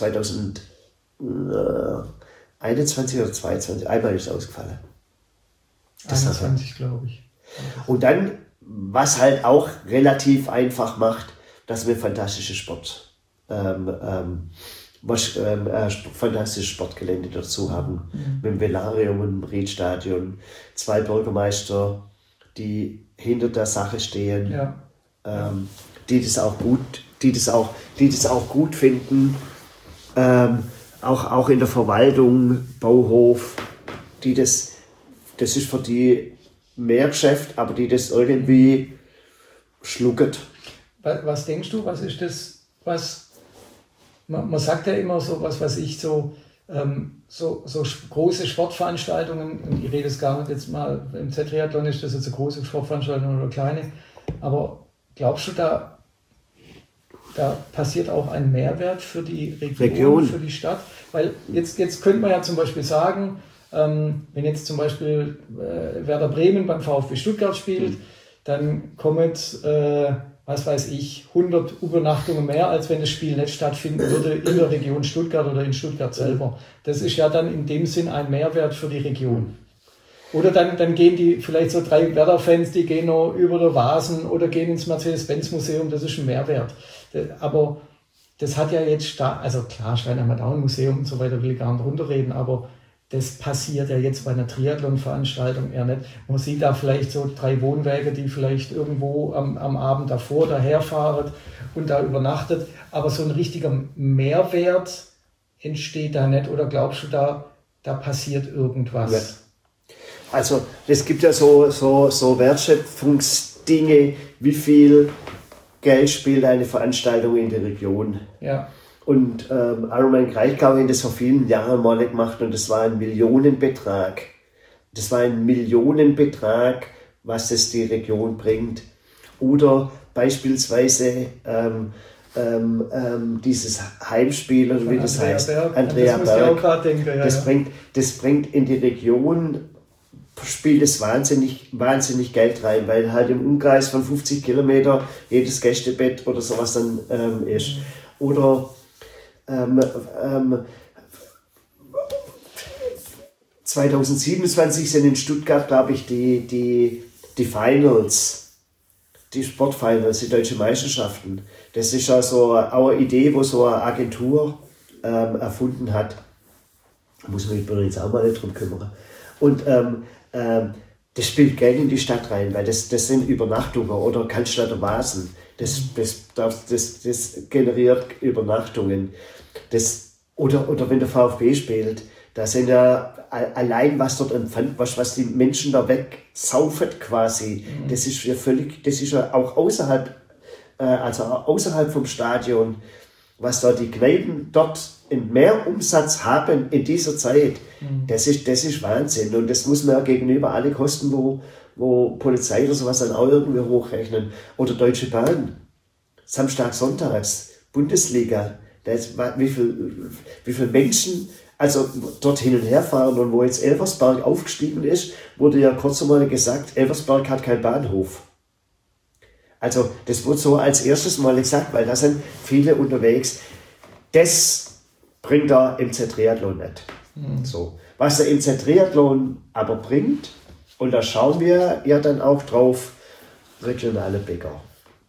zweitausendeinundzwanzig oder zweiundzwanzig, einmal ist es ausgefallen. Das einundzwanzig, glaube ich. Und dann, was halt auch relativ einfach macht, dass wir fantastische Sport, ähm, ähm, was, ähm, äh, fantastisches Sportgelände dazu haben. Mhm. Mit dem Velarium und dem Riedstadion. Zwei Bürgermeister, die hinter der Sache stehen, ja. ähm, die das auch gut, die das auch, die das auch gut finden. Ähm, auch, auch in der Verwaltung, Bauhof, die das, das ist für die mehr Geschäft, aber die das irgendwie schlucken. Was, was denkst du, was ist das, was, man, man sagt ja immer so, was weiß ich, so, ähm, so, so große Sportveranstaltungen, und ich rede es gar nicht jetzt mal, im Z-Triathlon ist das jetzt eine große Sportveranstaltung oder kleine, aber glaubst du, da Da passiert auch ein Mehrwert für die Region, Region. für die Stadt. Weil jetzt, jetzt könnte man ja zum Beispiel sagen, ähm, wenn jetzt zum Beispiel äh, Werder Bremen beim VfB Stuttgart spielt, mhm. dann kommen, äh, was weiß ich, hundert Übernachtungen mehr, als wenn das Spiel nicht stattfinden würde in der Region Stuttgart oder in Stuttgart selber. Das ist ja dann in dem Sinn ein Mehrwert für die Region. Oder dann, dann gehen die, vielleicht so drei Werder-Fans, die gehen noch über der Vasen oder gehen ins Mercedes-Benz-Museum, das ist ein Mehrwert. Aber das hat ja jetzt, also klar, Steinheim hat auch ein Museum und so weiter, will ich gar nicht runterreden, aber das passiert ja jetzt bei einer Triathlon-Veranstaltung eher nicht. Man sieht da vielleicht so drei Wohnwägen, die vielleicht irgendwo am, am Abend davor daherfahren und da übernachtet, aber so ein richtiger Mehrwert entsteht da nicht, oder glaubst du, da, da passiert irgendwas? Ja. Also es gibt ja so, so, so Wertschöpfungsdinge, wie viel Geld spielt eine Veranstaltung in der Region. Ja. Und ähm, Ironman Kraichgau hat das vor vielen Jahren mal gemacht, und das war ein Millionenbetrag. Das war ein Millionenbetrag, was es die Region bringt. Oder beispielsweise ähm, ähm, ähm, dieses Heimspiel, oder wie das Andrea heißt, Berg. Andrea das Berg. Auch denken, ja, das, ja. Bringt, das bringt in die Region, spielt es wahnsinnig, wahnsinnig Geld rein, weil halt im Umkreis von fünfzig Kilometer jedes Gästebett oder sowas dann ähm, ist. Mhm. Oder ähm, ähm, zwanzig siebenundzwanzig sind in Stuttgart, glaube ich, die, die, die Finals, die Sportfinals, die deutschen Meisterschaften. Das ist ja so auch eine Idee, wo so eine Agentur ähm, erfunden hat. Da muss man mich übrigens auch mal nicht drum kümmern. Und ähm, ähm, das spielt Geld in die Stadt rein, weil das, das sind Übernachtungen oder Cannstatter Vasen. Das, das, das, das, das generiert Übernachtungen. Das, oder, oder wenn der VfB spielt, da sind ja allein, was dort empfangen, was, was die Menschen da wegsaufen quasi, mhm. das ist ja völlig, das ist ja auch außerhalb, äh, also außerhalb vom Stadion, was da die Kneipen dort in mehr Umsatz haben in dieser Zeit, mhm. das ist, das ist Wahnsinn. Und das muss man ja gegenüber alle Kosten, wo, wo Polizei oder sowas dann auch irgendwie hochrechnen. Oder Deutsche Bahn, Samstag, Sonntags, Bundesliga, da ist, wie viel, wie viele Menschen also dort hin und her fahren. Und wo jetzt Elversberg aufgestiegen ist, wurde ja kurz einmal gesagt, Elversberg hat keinen Bahnhof. Also das wurde so als erstes Mal gesagt, weil da sind viele unterwegs. Das bringt er im Z-Triathlon nicht. Mhm. So. Was er im Z-Triathlon aber bringt, und da schauen wir ja dann auch drauf, regionale Bäcker,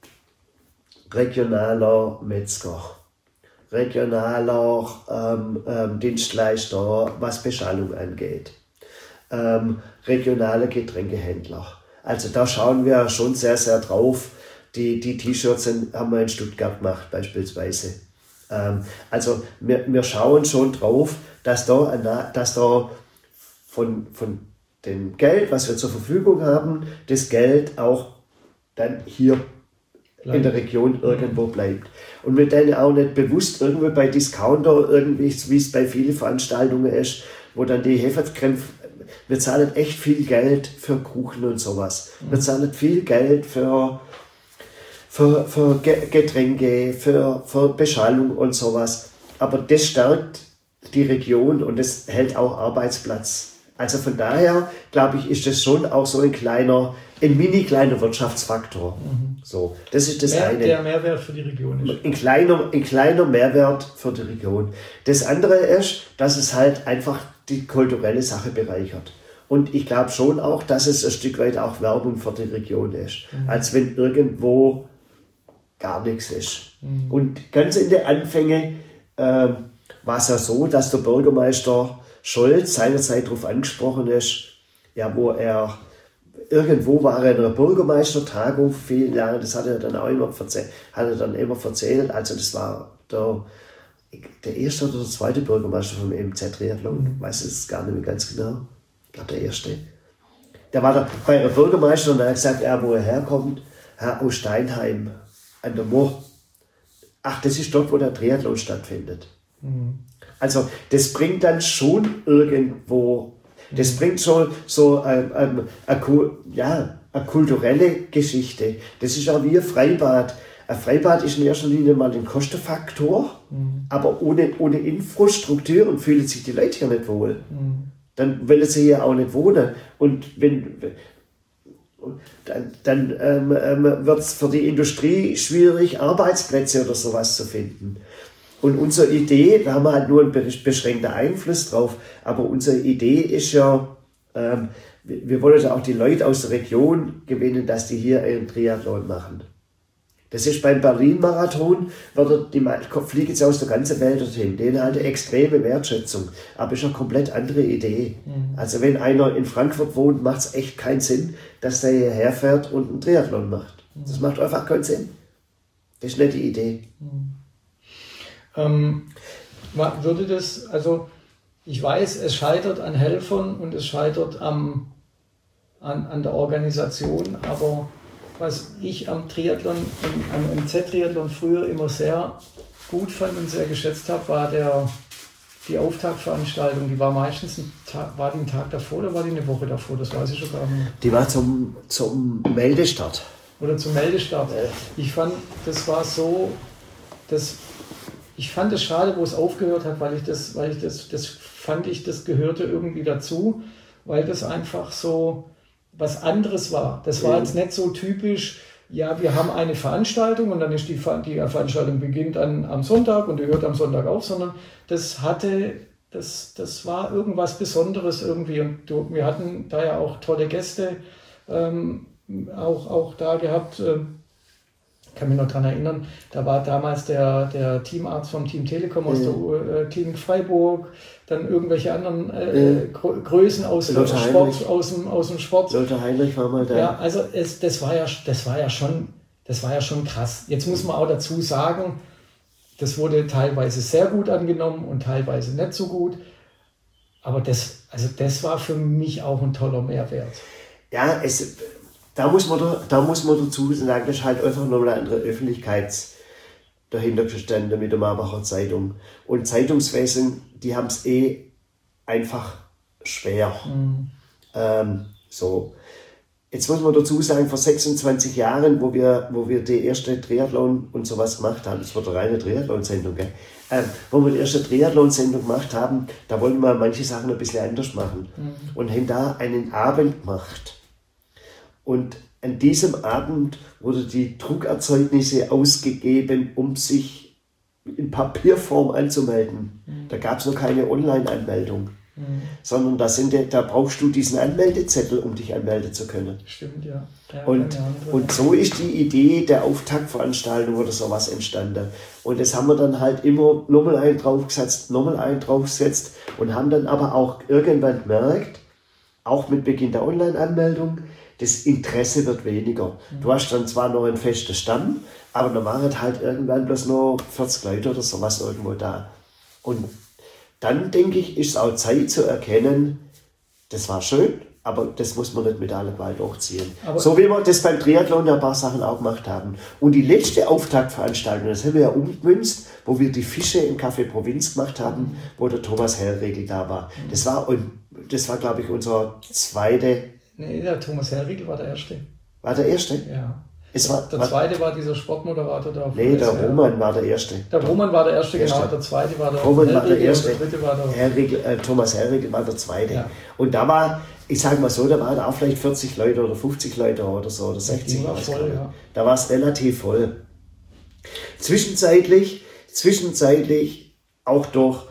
regionaler Metzger, regionaler ähm, ähm, Dienstleister, was Beschallung angeht, ähm, regionale Getränkehändler. Also da schauen wir schon sehr, sehr drauf. Die, die T-Shirts sind, haben wir in Stuttgart gemacht beispielsweise. Ähm, also wir, wir schauen schon drauf, dass da, dass da von, von dem Geld, was wir zur Verfügung haben, das Geld auch dann hier bleibt. In der Region irgendwo bleibt. Und wir dann auch nicht bewusst irgendwo bei Discounter, irgendwie, wie es bei vielen Veranstaltungen ist, wo dann die Hefekrempf, wir zahlen echt viel Geld für Kuchen und sowas. Mhm. Wir zahlen viel Geld für, für, für Getränke, für, für Beschallung und sowas. Aber das stärkt die Region und das hält auch Arbeitsplatz. Also von daher, glaube ich, ist das schon auch so ein kleiner, ein mini kleiner Wirtschaftsfaktor. Mhm. So, das ist das Mehr, eine. Der Mehrwert für die Region ist. Ein kleiner, ein kleiner Mehrwert für die Region. Das andere ist, dass es halt einfach die kulturelle Sache bereichert. Und ich glaube schon auch, dass es ein Stück weit auch Werbung für die Region ist. Mhm. Als wenn irgendwo gar nichts ist. Mhm. Und ganz in den Anfängen äh, war es ja so, dass der Bürgermeister Scholz seinerzeit darauf angesprochen ist, ja, wo er irgendwo war er in einer Bürgermeistertagung vor vielen Jahren, das hat er dann auch immer erzählt, hat er dann immer erzählt, also das war der, der erste oder der zweite Bürgermeister vom M Z Triathlon, ich weiß es gar nicht mehr ganz genau, ich glaube der erste. Da war der bei der Bürgermeister und er hat gesagt, ja, wo er herkommt, ja, aus Steinheim an der Moor. Ach, das ist dort, wo der Triathlon stattfindet. Mhm. Also das bringt dann schon irgendwo, das bringt schon so ähm, ähm, eine, ja, eine kulturelle Geschichte. Das ist auch wie ein Freibad. Ein Freibad ist in erster Linie mal ein Kostenfaktor, mhm. aber ohne, ohne Infrastruktur und fühlen sich die Leute hier nicht wohl. Mhm. Dann wollen sie hier auch nicht wohnen. Und wenn, dann, dann ähm, ähm, wird es für die Industrie schwierig, Arbeitsplätze oder sowas zu finden. Und unsere Idee, da haben wir halt nur einen beschränkten Einfluss drauf, aber unsere Idee ist ja, ähm, wir wollen ja auch die Leute aus der Region gewinnen, dass die hier einen Triathlon machen. Das ist beim Berlin-Marathon, die fliegen jetzt aus der ganzen Welt dorthin. Denen halt eine extreme Wertschätzung. Aber ist eine komplett andere Idee. Mhm. Also wenn einer in Frankfurt wohnt, macht es echt keinen Sinn, dass der hierher fährt und einen Triathlon macht. Mhm. Das macht einfach keinen Sinn. Das ist nicht die Idee. Mhm. Ähm, würde das, also ich weiß, es scheitert an Helfern und es scheitert am, an, an der Organisation, aber was ich am Triathlon, am M Z-Triathlon früher immer sehr gut fand und sehr geschätzt habe, war der, die Auftaktveranstaltung. Die war meistens ein Tag, war die einen Tag davor oder war die eine Woche davor? Das weiß ich schon gar nicht. Die war zum, zum Meldestart. Oder zum Meldestart. Ich fand, das war so, das, ich fand es schade, wo es aufgehört hat, weil ich das, weil ich das, das fand ich, das gehörte irgendwie dazu, weil das einfach so was anderes war. Das war jetzt nicht so typisch, ja, wir haben eine Veranstaltung und dann ist die, die Veranstaltung beginnt an, am Sonntag und die hört am Sonntag auf, sondern das hatte, das, das war irgendwas Besonderes irgendwie und wir hatten da ja auch tolle Gäste ähm, auch, auch da gehabt. Ich kann mich noch daran erinnern, da war damals der, der Teamarzt vom Team Telekom aus ja. der äh, Klinik Freiburg, dann irgendwelche anderen äh, ja. Größen aus dem Sport, aus dem, aus dem Sport. Lothar Heinrich war mal da. Ja, also es, das, war ja, das, war ja schon, das war ja schon krass. Jetzt muss man auch dazu sagen, das wurde teilweise sehr gut angenommen und teilweise nicht so gut. Aber das, also das war für mich auch ein toller Mehrwert. Ja, es... Da muss, man, da muss man dazu sagen, das ist halt einfach noch eine andere Öffentlichkeit dahinter gestanden mit der Marbacher Zeitung. Und Zeitungswesen, die haben es eh einfach schwer. Mhm. Ähm, so. Jetzt muss man dazu sagen, vor sechsundzwanzig Jahren, wo wir, wo wir die erste Triathlon und sowas gemacht haben, das war eine reine Triathlon-Sendung, gell? Ähm, wo wir die erste Triathlon-Sendung gemacht haben, da wollten wir manche Sachen ein bisschen anders machen. Mhm. Und haben da einen Abend gemacht. Und an diesem Abend wurden die Druckerzeugnisse ausgegeben, um sich in Papierform anzumelden. Mhm. Da gab es noch keine Online-Anmeldung, mhm. sondern da, sind, da brauchst du diesen Anmeldezettel, um dich anmelden zu können. Stimmt, ja. ja und, und so ist die Idee der Auftaktveranstaltung oder sowas entstanden. Und das haben wir dann halt immer nochmal einen draufgesetzt, nochmal einen draufgesetzt und haben dann aber auch irgendwann gemerkt, auch mit Beginn der Online-Anmeldung, das Interesse wird weniger. Mhm. Du hast dann zwar noch einen festen Stamm, aber dann waren halt irgendwann bloß noch vierzig Leute oder sowas irgendwo da. Und dann, denke ich, ist es auch Zeit zu erkennen, das war schön, aber das muss man nicht mit aller Gewalt hochziehen. Aber so wie wir das beim Triathlon ein paar Sachen auch gemacht haben. Und die letzte Auftaktveranstaltung, das haben wir ja umgemünzt, wo wir die Fische im Café Provinz gemacht haben, mhm. wo der Thomas Hellriegel da war. Mhm. Das war, das war, glaube ich, unser zweite... Nee, der Thomas Hellriegel war der Erste. War der Erste? Ja. Es war, der war, Zweite war dieser Sportmoderator da. Nee, der Roman war der Erste. Der Roman war der Erste, Erste. Genau. Der Zweite war der Roman war der Erste. Der Dritte war der Hellriegel, äh, Thomas Hellriegel war der Zweite. Ja. Und da war, ich sage mal so, da waren auch vielleicht vierzig Leute oder fünfzig Leute oder so, oder sechzig. War voll, ja. Da war es relativ voll. Zwischenzeitlich, zwischenzeitlich auch durch,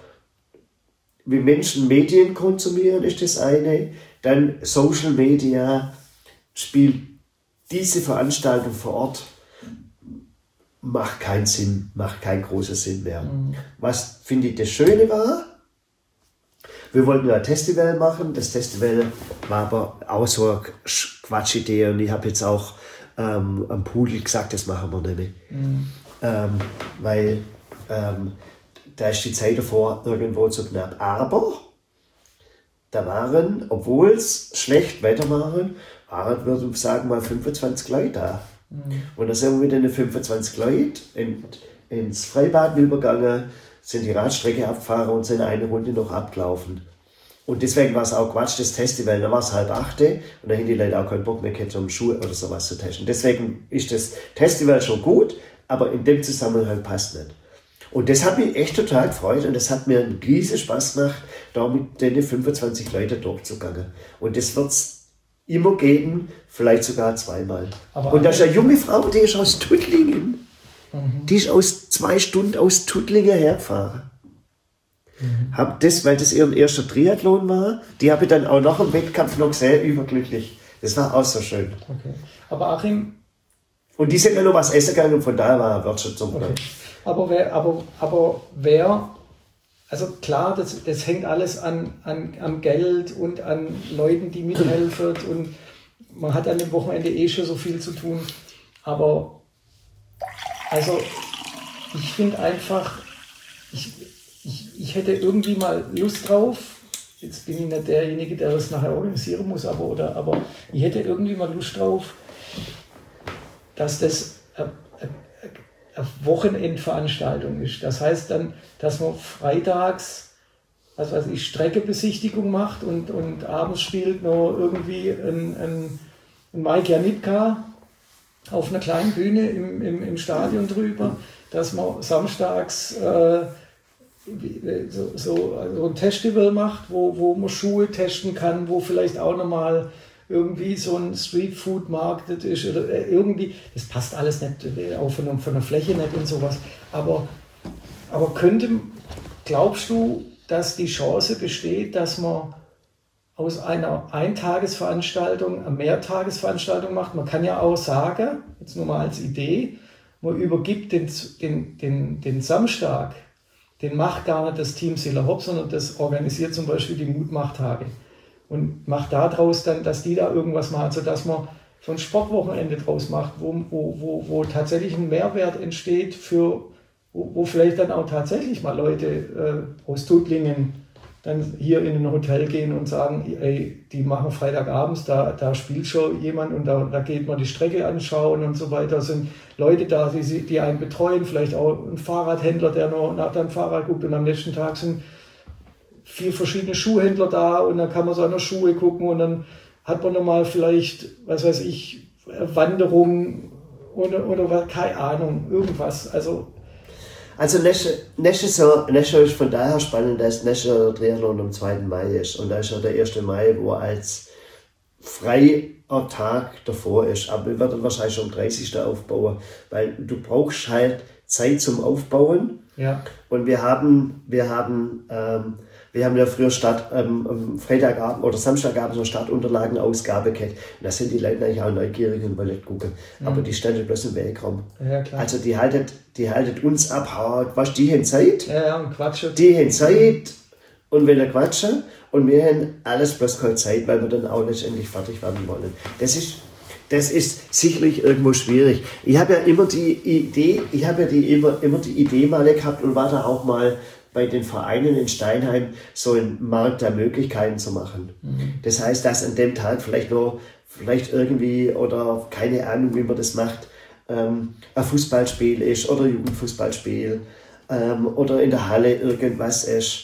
wie Menschen Medien konsumieren, ist das eine. Dann Social Media spielt diese Veranstaltung vor Ort macht keinen Sinn, macht keinen großen Sinn mehr. Mhm. Was finde ich das Schöne war, wir wollten ein Festival machen, das Festival war aber auch so eine Quatschidee und ich habe jetzt auch ähm, am Pudel gesagt, das machen wir nicht mehr. Mhm. Ähm, weil ähm, da ist die Zeit davor irgendwo zu knapp. Aber da waren, obwohl es schlecht Wetter waren, waren, würde ich sagen, mal fünfundzwanzig Leute da. Mhm. Und da sind wir mit den fünfundzwanzig Leuten in, ins Freibad übergegangen, sind die Radstrecke abgefahren und sind eine Runde noch abgelaufen. Und deswegen war es auch Quatsch, das Festival, da war es halb achte und da haben die Leute auch keinen Bock mehr gehabt, um Schuhe oder sowas zu testen. Deswegen ist das Festival schon gut, aber in dem Zusammenhang passt nicht. Und das hat mich echt total gefreut und das hat mir einen riesen Spaß gemacht, da mit den fünfundzwanzig Leuten durchzugehen. Und das wird es immer geben, vielleicht sogar zweimal. Aber und da ist eine junge Frau, die ist aus Tuttlingen. Mhm. Die ist aus zwei Stunden aus Tuttlingen hergefahren. Mhm. Hab das, weil das ihr erster Triathlon war, die habe ich dann auch nach dem Wettkampf noch sehr überglücklich. Das war auch so schön. Okay. Aber Achim... Und die sind ja noch was essen gegangen und von da war wird schon zum okay. Aber wer, aber, aber wer, also klar, das, das hängt alles an, an, am Geld und an Leuten, die mithelfen und man hat an dem Wochenende eh schon so viel zu tun. Aber also ich finde einfach, ich, ich, ich hätte irgendwie mal Lust drauf, jetzt bin ich nicht derjenige, der das nachher organisieren muss, aber, oder, aber ich hätte irgendwie mal Lust drauf, dass das eine, eine Wochenendveranstaltung ist. Das heißt dann, dass man freitags, was weiß ich, Streckebesichtigung macht und, und abends spielt noch irgendwie ein, ein, ein Mike Janitka auf einer kleinen Bühne im, im, im Stadion drüber, dass man samstags äh, so, so also ein Festival macht, wo, wo man Schuhe testen kann, wo vielleicht auch nochmal irgendwie so ein Streetfood-Markt ist oder irgendwie, das passt alles nicht, auch von der, von der Fläche nicht und sowas, aber, aber könnte, glaubst du, dass die Chance besteht, dass man aus einer Eintagesveranstaltung eine Mehrtagesveranstaltung macht? Man kann ja auch sagen, jetzt nur mal als Idee, man übergibt den, den, den, den Samstag, den macht gar nicht das Team Silla Hopp, sondern das organisiert zum Beispiel die Mutmachtage. Und macht daraus dann, dass die da irgendwas machen, sodass man so ein Sportwochenende draus macht, wo, wo, wo, wo tatsächlich ein Mehrwert entsteht, für, wo, wo vielleicht dann auch tatsächlich mal Leute äh, aus Tuttlingen dann hier in ein Hotel gehen und sagen, ey, die machen Freitagabends, da, da spielt schon jemand und da, da geht man die Strecke anschauen und so weiter. Es sind Leute da, die, die einen betreuen, vielleicht auch ein Fahrradhändler, der noch nach deinem Fahrrad guckt und am nächsten Tag sind vier verschiedene Schuhhändler da und dann kann man so an der Schuhe gucken und dann hat man nochmal vielleicht, was weiß ich, Wanderung oder, oder keine Ahnung, irgendwas. Also, also nächstes Jahr ist von daher spannend, dass nächstes Jahr der Triathlon am zweiten Mai ist und da ist ja der erste Mai, wo als freier Tag davor ist. Aber wir werden wahrscheinlich schon am dreißigsten aufbauen, weil du brauchst halt Zeit zum Aufbauen. Ja. Und wir haben, wir haben, ähm, wir haben ja früher Start, ähm, am Freitagabend oder Samstagabend so Startunterlagenausgabe gehabt. Und da sind die Leute eigentlich auch neugierig und wollen gucken. Mhm. Aber die standen bloß im Wegraum. Ja, klar. Also die haltet, die haltet uns ab, was, die haben Zeit. Ja, ja, und quatschen. Die haben Zeit und wollen quatschen. Und wir haben alles bloß keine Zeit, weil wir dann auch letztendlich fertig werden wollen. Das ist, das ist sicherlich irgendwo schwierig. Ich habe ja immer die Idee, ich habe ja die, immer, immer die Idee mal gehabt und war da auch mal bei den Vereinen in Steinheim so einen Markt der Möglichkeiten zu machen. Mhm. Das heißt, dass an dem Tag vielleicht noch, vielleicht irgendwie oder keine Ahnung, wie man das macht, ähm, ein Fußballspiel ist oder ein Jugendfußballspiel ähm, oder in der Halle irgendwas ist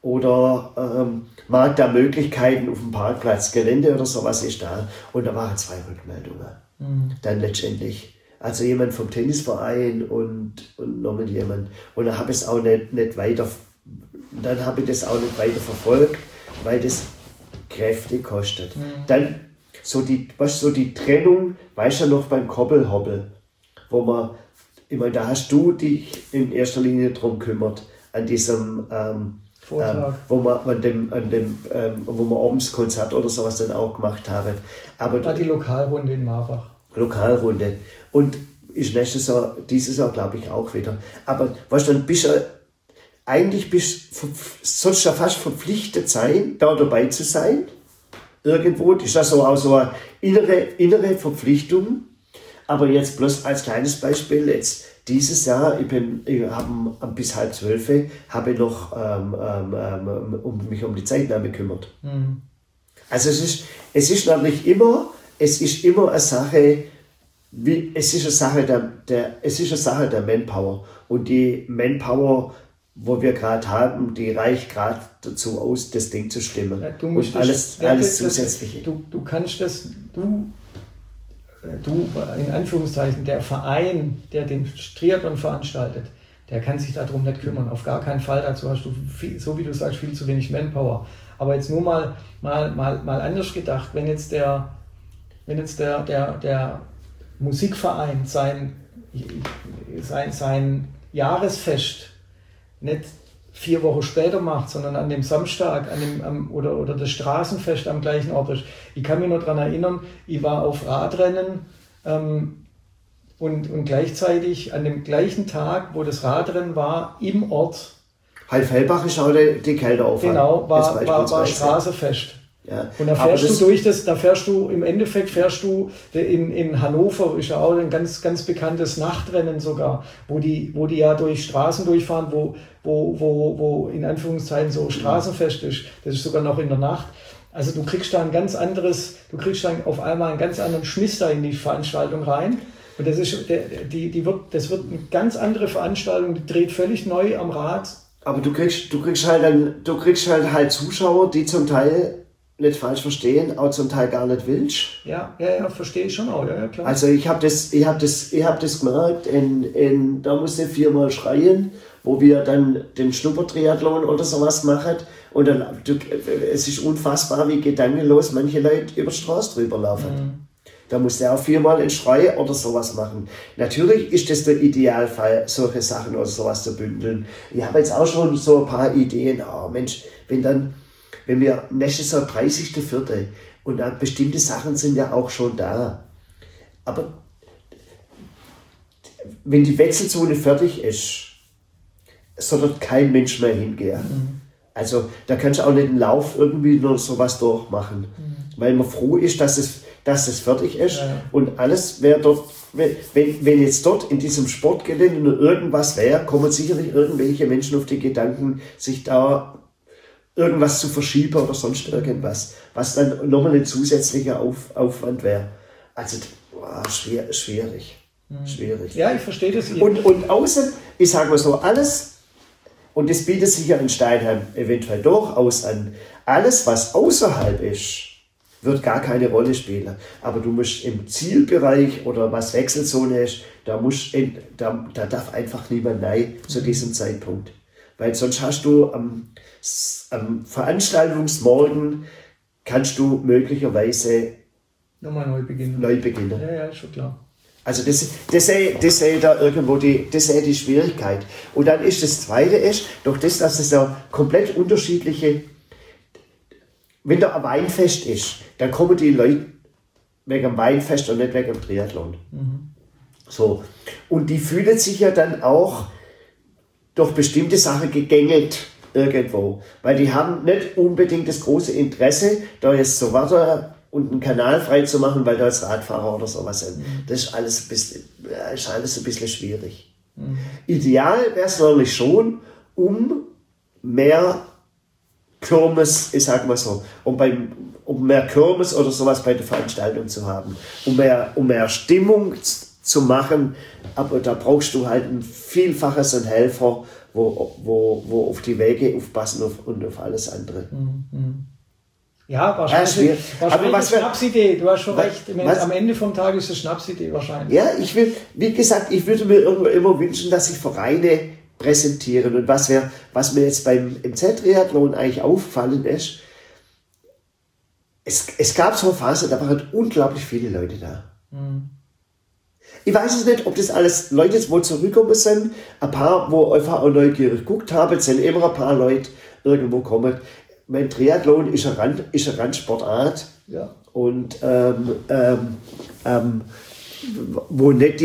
oder ähm, Markt der Möglichkeiten auf dem Parkplatz, Gelände oder sowas ist da. Und da waren zwei Rückmeldungen. Mhm. Dann letztendlich. Also jemand vom Tennisverein und, und nochmal jemand. Und dann habe ich es auch nicht, nicht weiter, dann habe ich das auch nicht weiter verfolgt, weil das Kräfte kostet. Mhm. Dann so die, was so die Trennung, weißt du noch beim Koppelhoppel, wo man, ich meine, da hast du dich in erster Linie drum kümmert, an diesem ähm, Ähm, wo man an dem, an dem ähm, wo man abends Konzert oder sowas dann auch gemacht haben. Aber war die Lokalrunde in Marbach. Lokalrunde. Und ist nächstes Jahr, dieses Jahr glaube ich auch wieder. Aber weißt du, dann bist du, eigentlich bist, sollst du ja fast verpflichtet sein, da dabei zu sein. Irgendwo, das ist das so auch so eine innere, innere Verpflichtung. Aber jetzt bloß als kleines Beispiel, jetzt dieses Jahr, ich bin, ich habe bis halb zwölf, habe ich noch ähm, ähm, um mich um die Zeitnahme gekümmert. Mhm. Also es ist, es ist natürlich immer, es ist immer eine Sache, wie, es ist eine Sache der, der, es ist eine Sache der Manpower. Und die Manpower, wo wir gerade haben, die reicht gerade dazu aus, das Ding zu stimmen. Ja, du musst und alles, das, alles das, Zusätzliche. Du, du kannst das, du, du, in Anführungszeichen, der Verein, der den Triathlon veranstaltet, der kann sich darum nicht kümmern. Auf gar keinen Fall. Dazu hast du, viel, so wie du sagst, viel zu wenig Manpower. Aber jetzt nur mal, mal, mal, mal anders gedacht, wenn jetzt der, wenn jetzt der, der, der Musikverein sein, sein, sein Jahresfest nicht vier Wochen später macht, sondern an dem Samstag an dem, am, oder, oder das Straßenfest am gleichen Ort ist. Ich kann mich noch daran erinnern, ich war auf Radrennen ähm, und, und gleichzeitig an dem gleichen Tag, wo das Radrennen war, im Ort. Heilfeldbach ist auch die, die Kälteaufwand. Genau, war, war, war Straßenfest. Ja. Und da fährst du durch das, da fährst du, im Endeffekt fährst du in, in Hannover, ist ja auch ein ganz, ganz bekanntes Nachtrennen sogar, wo die, wo die ja durch Straßen durchfahren, wo, wo, wo, wo in Anführungszeichen so Straßenfest ist. Das ist sogar noch in der Nacht. Also du kriegst da ein ganz anderes, du kriegst dann auf einmal einen ganz anderen Schmiss da in die Veranstaltung rein. Und das ist, die, die wird, das wird eine ganz andere Veranstaltung, die dreht völlig neu am Rad. Aber du kriegst, du kriegst halt dann, du kriegst halt halt Zuschauer, die zum Teil nicht falsch verstehen, auch zum Teil gar nicht willst. Ja, ja, ja, verstehe ich schon auch, ja, ja klar. Also ich habe das, ich habe das, ich habe das gemerkt, in, in, da musste viermal schreien, wo wir dann den Schnuppertriathlon oder sowas machen und dann, du, es ist unfassbar, wie gedankenlos manche Leute über die Straße drüber laufen. Mhm. Da musste er auch viermal einen Schrei oder sowas machen. Natürlich ist das der Idealfall, solche Sachen oder sowas zu bündeln. Ich habe jetzt auch schon so ein paar Ideen, oh Mensch, wenn dann Wenn wir nächstes Jahr dreißigster vierte und dann bestimmte Sachen sind ja auch schon da. Aber wenn die Wechselzone fertig ist, soll dort kein Mensch mehr hingehen. Mhm. Also da kannst du auch nicht einen Lauf irgendwie nur sowas durchmachen. Mhm. Weil man froh ist, dass es, dass es fertig ist. Ja. Und alles wäre dort, wenn, wenn jetzt dort in diesem Sportgelände nur irgendwas wäre, kommen sicherlich irgendwelche Menschen auf die Gedanken, sich da irgendwas zu verschieben oder sonst irgendwas, was dann nochmal ein zusätzlicher Auf, Aufwand wäre. Also wow, schwer, schwierig. Mhm. Schwierig. Ja, ich verstehe das. Und, und außen, ich sage mal so, alles, und das bietet sich ja in Steinheim eventuell durchaus an, alles, was außerhalb ist, wird gar keine Rolle spielen. Aber du musst im Zielbereich oder was Wechselzone ist, da, musst, da, da darf einfach niemand nein zu diesem Zeitpunkt. Weil sonst hast du am, am Veranstaltungsmorgen kannst du möglicherweise nochmal neu beginnen. Neu beginnen. Ja, ja, ist schon klar. Also das, das sehe das sehe da irgendwo die, das sehe die Schwierigkeit. Und dann ist das Zweite ist, durch das, dass es ja komplett unterschiedliche, wenn da ein Weinfest ist, dann kommen die Leute wegen dem Weinfest und nicht wegen dem Triathlon. Mhm. So. Und die fühlen sich ja dann auch durch bestimmte Sachen gegängelt irgendwo. Weil die haben nicht unbedingt das große Interesse, da jetzt so weiter und einen Kanal frei zu machen, weil da jetzt Radfahrer oder sowas sind. Mhm. Das ist alles ein bisschen, ist alles ein bisschen schwierig. Mhm. Ideal wäre es natürlich schon, um mehr Kirmes, ich sag mal so, um, beim, um mehr Kirmes oder sowas bei der Veranstaltung zu haben, um mehr, um mehr Stimmung zu machen, aber da brauchst du halt ein Vielfaches an Helfer, wo, wo, wo auf die Wege aufpassen und auf alles andere. Mhm. Ja, wahrscheinlich, ja, wahrscheinlich eine Schnapsidee, du hast schon was, recht, was, am Ende vom Tag ist es eine Schnapsidee wahrscheinlich. Ja, ich will, wie gesagt, ich würde mir immer, immer wünschen, dass sich Vereine präsentieren und was, wir, was mir jetzt beim M Z-Triathlon eigentlich aufgefallen ist, es, es gab so eine Phase, da waren unglaublich viele Leute da. Mhm. Ich weiß es nicht, ob das alles Leute jetzt wohl zurückgekommen sind, ein paar, wo einfach auch neugierig geguckt haben, es sind immer ein paar Leute irgendwo kommen. Mein Triathlon ist eine, Rand, ist eine Randsportart, ja. Und ähm, ähm, ähm, wo nicht die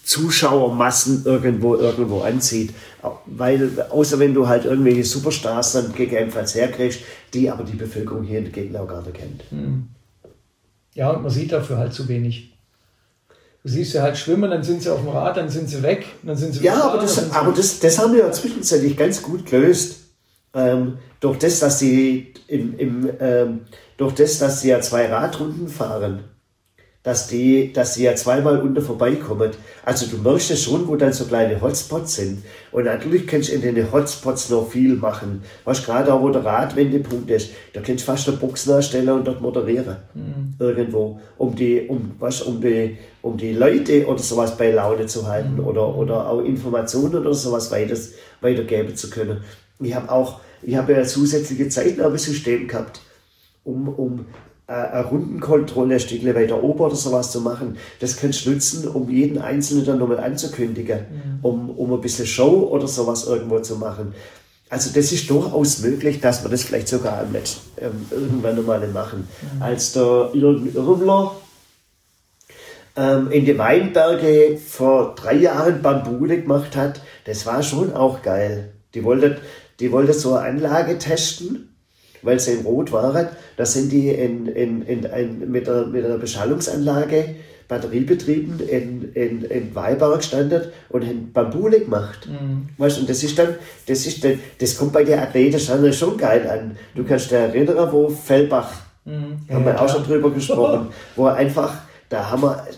Zuschauermassen irgendwo irgendwo anzieht. Weil, außer wenn du halt irgendwelche Superstars dann gegebenenfalls herkriegst, die aber die Bevölkerung hier in der Gegend auch gar nicht kennt. Ja, und man sieht dafür halt zu wenig. Du siehst sie halt schwimmen, dann sind sie auf dem Rad, dann sind sie weg, dann sind sie Ja, wieder aber, da, das, aber das, das haben wir ja zwischenzeitlich ganz gut gelöst. Ähm, durch das, dass sie im, im, ähm, durch das, dass sie ja zwei Radrunden fahren, dass die, dass sie ja zweimal unter vorbeikommen. Also du merkst ja schon, wo dann so kleine Hotspots sind. Und natürlich kannst du in den Hotspots noch viel machen. Was gerade auch, wo der Radwendepunkt ist, da kannst du fast eine Box nachstellen und dort moderieren. Mhm. Irgendwo. Um die, um, was, um die, um die Leute oder sowas bei Laune zu halten, mhm. oder, oder auch Informationen oder sowas weiter, weitergeben zu können. Ich habe auch, ich habe ja zusätzliche Zeitnahmesystem gehabt, um, um eine Rundenkontrolle ein Stückchen weiter oben oder sowas zu machen. Das kannst du nutzen, um jeden Einzelnen dann nochmal anzukündigen, mhm. um, um ein bisschen Show oder sowas irgendwo zu machen. Also das ist durchaus möglich, dass wir das vielleicht sogar am letzten, ähm, irgendwann nochmal machen. Mhm. Als der Jürgen Irmler ähm, in die Weinberge vor drei Jahren Bambule gemacht hat, das war schon auch geil. Die wollten, die wollten so eine Anlage testen, weil sie in Rot waren. Da sind die in, in, in, in, mit, einer, mit einer Beschallungsanlage, batteriebetrieben, in, in, in Weinberg gestanden und haben Bambule gemacht. Mhm. Weißt, und das ist dann, das ist dann, das kommt bei den Athleten schon geil an. Du kannst dich erinnern, wo Fellbach, mhm. haben ja, wir auch schon drüber gesprochen, wo einfach, da haben wir,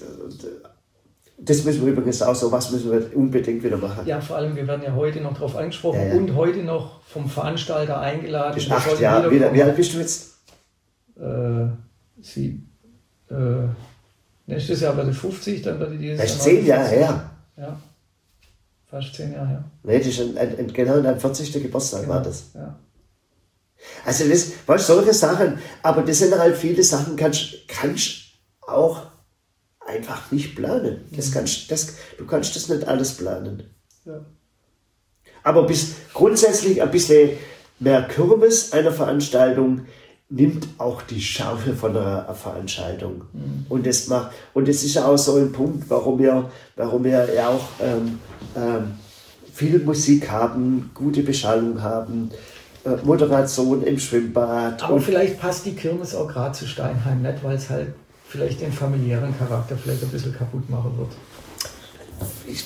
das müssen wir übrigens auch so, was müssen wir unbedingt wieder machen. Ja, vor allem, wir werden ja heute noch darauf angesprochen, ja, ja. und heute noch vom Veranstalter eingeladen. Bis acht Jahre. Wie, wie alt bist du jetzt? Äh, sie, äh, nächstes Jahr werde ich fünfzig, dann werde ich dieses Jahr. Das ist zehn Jahre her. Ja, fast zehn Jahre her. Nee, das ist ein, ein, ein, genau dein vierzigsten Geburtstag genau. war das. Ja. Also das, weißt du, solche Sachen, aber das sind halt viele Sachen, kannst du auch einfach nicht planen. Das kannst, das, du kannst das nicht alles planen. Ja. Aber bis, grundsätzlich ein bisschen mehr Kirmes einer Veranstaltung nimmt auch die Schärfe von einer Veranstaltung. Mhm. Und, das macht, und das ist ja auch so ein Punkt, warum wir, warum wir ja auch ähm, ähm, viel Musik haben, gute Beschallung haben, äh, Moderation im Schwimmbad. Aber vielleicht passt die Kirmes auch gerade zu Steinheim nicht, weil es halt vielleicht den familiären Charakter vielleicht ein bisschen kaputt machen wird. Ich,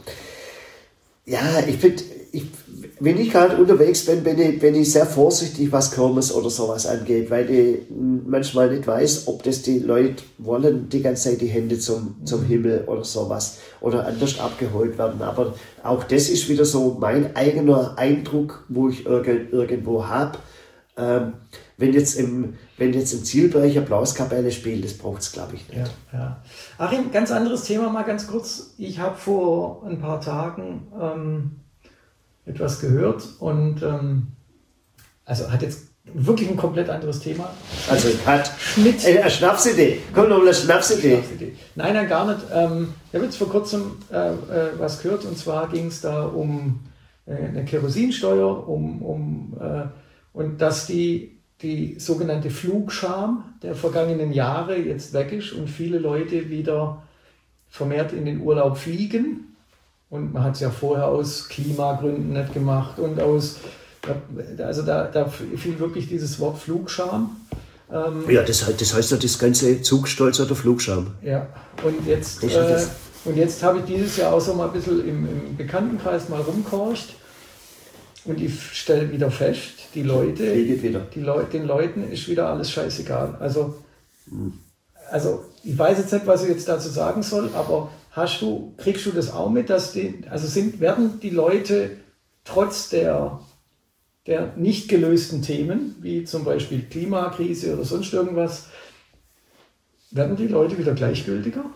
ja, ich finde, ich, wenn ich gerade unterwegs bin, bin ich, bin ich sehr vorsichtig, was Kirmes oder sowas angeht, weil ich manchmal nicht weiß, ob das die Leute wollen, die ganze Zeit die Hände zum, zum mhm. Himmel oder sowas oder anders abgeholt werden. Aber auch das ist wieder so mein eigener Eindruck, wo ich irg- irgendwo habe. Ähm, wenn jetzt im wenn jetzt im Zielbereich Applauskapelle spielt, das braucht es, glaube ich, nicht. Ja, ja. Achim, ganz anderes Thema, mal ganz kurz. Ich habe vor ein paar Tagen ähm, etwas gehört und ähm, also hat jetzt wirklich ein komplett anderes Thema. Also hat Schnitt. Äh, eine Schnapsidee. Komm noch mal eine Schnapsidee. Schnapsidee. Nein, nein, gar nicht. Ähm, ich habe jetzt vor kurzem äh, äh, was gehört und zwar ging es da um äh, eine Kerosinsteuer, um, um äh, und dass die die sogenannte Flugscham der vergangenen Jahre jetzt weg ist und viele Leute wieder vermehrt in den Urlaub fliegen. Und man hat es ja vorher aus Klimagründen nicht gemacht und aus, also da, da fiel wirklich dieses Wort Flugscham. Ähm, ja, das, das heißt ja das ganze Zugstolz oder Flugscham. Ja, und jetzt, äh, und jetzt habe ich dieses Jahr auch so mal ein bisschen im, im Bekanntenkreis mal rumgehorcht. Und ich stelle wieder fest, die Leute, wieder. Die Leu- den Leuten ist wieder alles scheißegal. Also, hm. also ich weiß jetzt nicht, was ich jetzt dazu sagen soll, aber hast du, kriegst du das auch mit, dass die, also sind, werden die Leute trotz der, der nicht gelösten Themen, wie zum Beispiel Klimakrise oder sonst irgendwas, werden die Leute wieder gleichgültiger?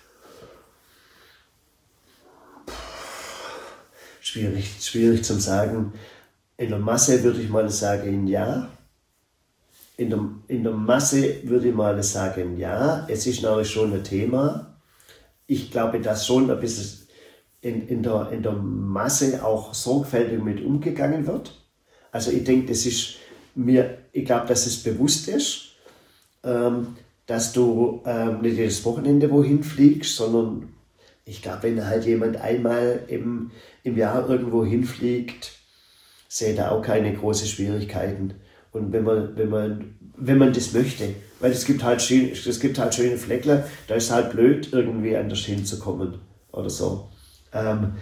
Schwierig, schwierig zu sagen. In der Masse würde ich mal sagen, ja. In der, in der Masse würde ich mal sagen, ja. Es ist natürlich schon ein Thema. Ich glaube, dass schon ein bisschen in, in, der, in der Masse auch sorgfältig mit umgegangen wird. Also ich denke, das ist mir, ich glaube, dass es bewusst ist, ähm, dass du ähm, nicht jedes Wochenende wohin fliegst, sondern ich glaube, wenn halt jemand einmal im, im Jahr irgendwo hinfliegt, sehe da auch keine großen Schwierigkeiten. Und wenn man, wenn man, wenn man das möchte, weil es gibt halt schön, es gibt halt schöne Fleckler, da ist halt blöd, irgendwie anders hinzukommen oder so. Ähm,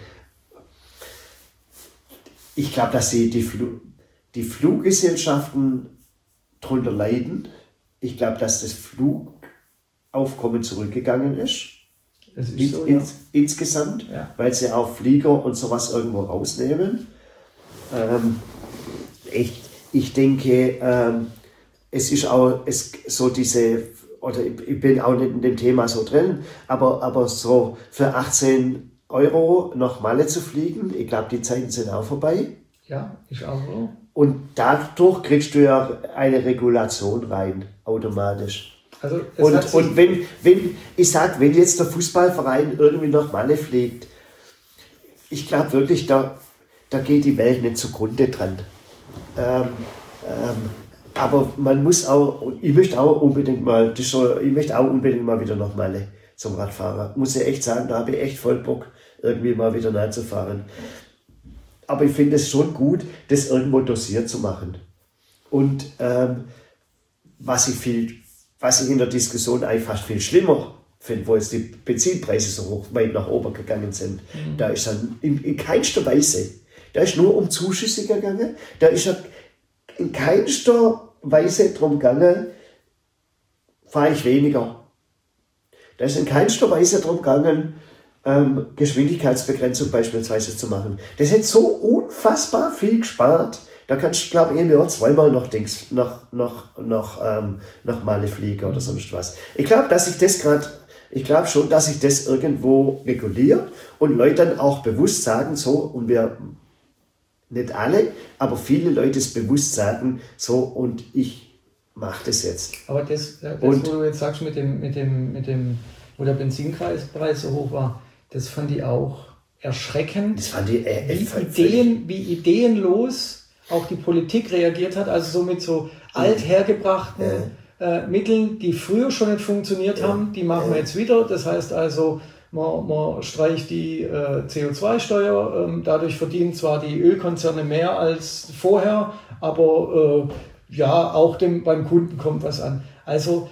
ich glaube, dass die, die, Fl- die Fluggesellschaften darunter leiden. Ich glaube, dass das Flugaufkommen zurückgegangen ist. Das ist In, so, in, ja. Insgesamt, Ja. weil sie auch Flieger und sowas irgendwo rausnehmen. Ähm, ich, ich denke, ähm, es ist auch es, so diese, oder ich, ich bin auch nicht in dem Thema so drin, aber, aber so für achtzehn Euro nach Malle zu fliegen, ich glaube, die Zeiten sind auch vorbei. Ja, ist auch so. Und dadurch kriegst du ja eine Regulation rein, automatisch. Also es Und, hat sich, und wenn, wenn, ich sag, wenn jetzt der Fußballverein irgendwie nach Malle fliegt, ich glaube wirklich, da, da geht die Welt nicht zugrunde dran. Ähm, ähm, aber man muss auch, ich möchte auch unbedingt mal, das ist so, ich möchte auch unbedingt mal wieder nach Malle zum Radfahrer. Muss ich echt sagen, da habe ich echt voll Bock, irgendwie mal wieder nachzufahren. Aber ich finde es schon gut, das irgendwo dosiert zu machen. Und ähm, was ich viel, was ich in der Diskussion eigentlich fast viel schlimmer finde, wo jetzt die Benzinpreise so hoch weit nach oben gegangen sind, mhm. da ist dann in, in keinster Weise, da ist nur um Zuschüsse gegangen, da ist ja in keinster Weise drum gegangen, fahre ich weniger. Da ist in keinster Weise drum gegangen, ähm, Geschwindigkeitsbegrenzung beispielsweise zu machen. Das hätte so unfassbar viel gespart. Da kannst du, glaube ich, im Jahr zweimal noch Dings, noch, noch, noch, ähm, noch Malle fliegen oder sonst was. Ich glaube, dass ich das gerade, ich glaube schon, dass ich das irgendwo reguliere und Leute dann auch bewusst sagen, so, und wir, nicht alle, aber viele Leute es bewusst sagen, so, und ich mache das jetzt. Aber das, das und, wo du jetzt sagst, mit dem, mit dem, mit dem, wo der Benzinpreis so hoch war, das fand ich auch erschreckend, das fand ich, äh, wie, Ideen, wie ideenlos auch die Politik reagiert hat, also so mit so althergebrachten ja. äh, Mitteln, die früher schon nicht funktioniert ja. haben, die machen ja. wir jetzt wieder. Das heißt also, man, man streicht die äh, C O zwei Steuer, ähm, dadurch verdienen zwar die Ölkonzerne mehr als vorher, aber äh, ja, auch dem, beim Kunden kommt was an. Also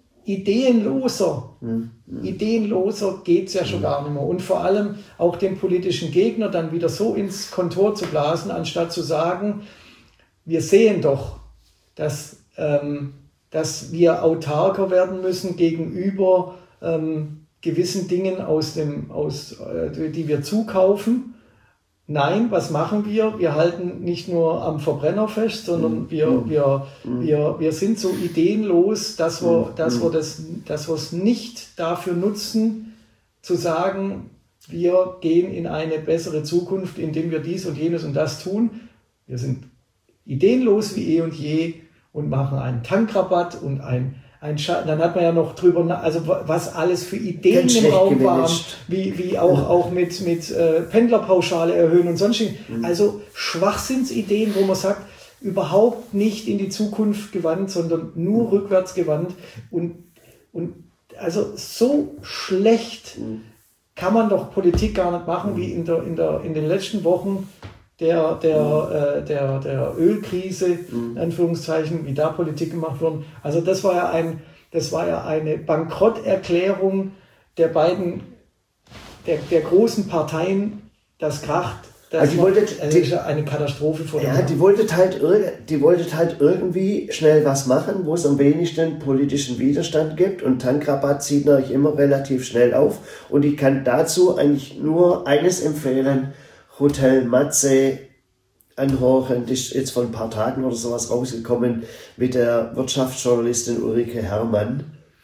ideenloser, mhm. ideenloser geht's ja schon mhm. gar nicht mehr. Und vor allem auch den politischen Gegner dann wieder so ins Kontor zu blasen, anstatt zu sagen, wir sehen doch, dass, ähm, dass wir autarker werden müssen gegenüber ähm, gewissen Dingen, aus dem, aus, äh, die wir zukaufen. Nein, was machen wir? Wir halten nicht nur am Verbrenner fest, sondern wir, mm. wir, mm. wir, wir sind so ideenlos, dass wir, mm. dass wir das, dass wir es nicht dafür nutzen, zu sagen, wir gehen in eine bessere Zukunft, indem wir dies und jenes und das tun. Wir sind ideenlos wie eh und je und machen einen Tankrabatt und ein Ein Scha- dann hat man ja noch drüber, also was alles für Ideen Ganz im Raum waren, wie, wie auch, ja. auch mit, mit äh, Pendlerpauschale erhöhen und sonstigen. Mhm. Also Schwachsinnsideen, wo man sagt, überhaupt nicht in die Zukunft gewandt, sondern nur mhm. rückwärts gewandt. Und, und also so schlecht mhm. kann man doch Politik gar nicht machen, mhm. wie in, der, in, der, in den letzten Wochen der, der, mhm. äh, der, der Ölkrise, mhm. in Anführungszeichen, wie da Politik gemacht wurde. Also das war ja ein, das war ja eine Bankrotterklärung der beiden, der, der großen Parteien, das kracht. Das also die war, wolltet, also ist ja eine Katastrophe vor dem Ja, die wolltet halt, die wolltet halt irgendwie schnell was machen, wo es am wenigsten politischen Widerstand gibt, und Tankrabatt zieht natürlich immer relativ schnell auf, und ich kann dazu eigentlich nur eines empfehlen: Hotel Matze anhören. Das ist jetzt vor ein paar Tagen oder sowas rausgekommen mit der Wirtschaftsjournalistin Ulrike Herrmann,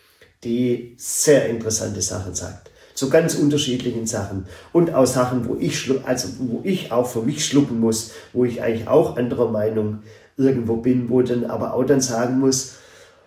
die sehr interessante Sachen sagt. Zu ganz unterschiedlichen Sachen. Und auch Sachen, wo ich, also wo ich auch für mich schlucken muss, wo ich eigentlich auch anderer Meinung irgendwo bin, wo dann aber auch dann sagen muss,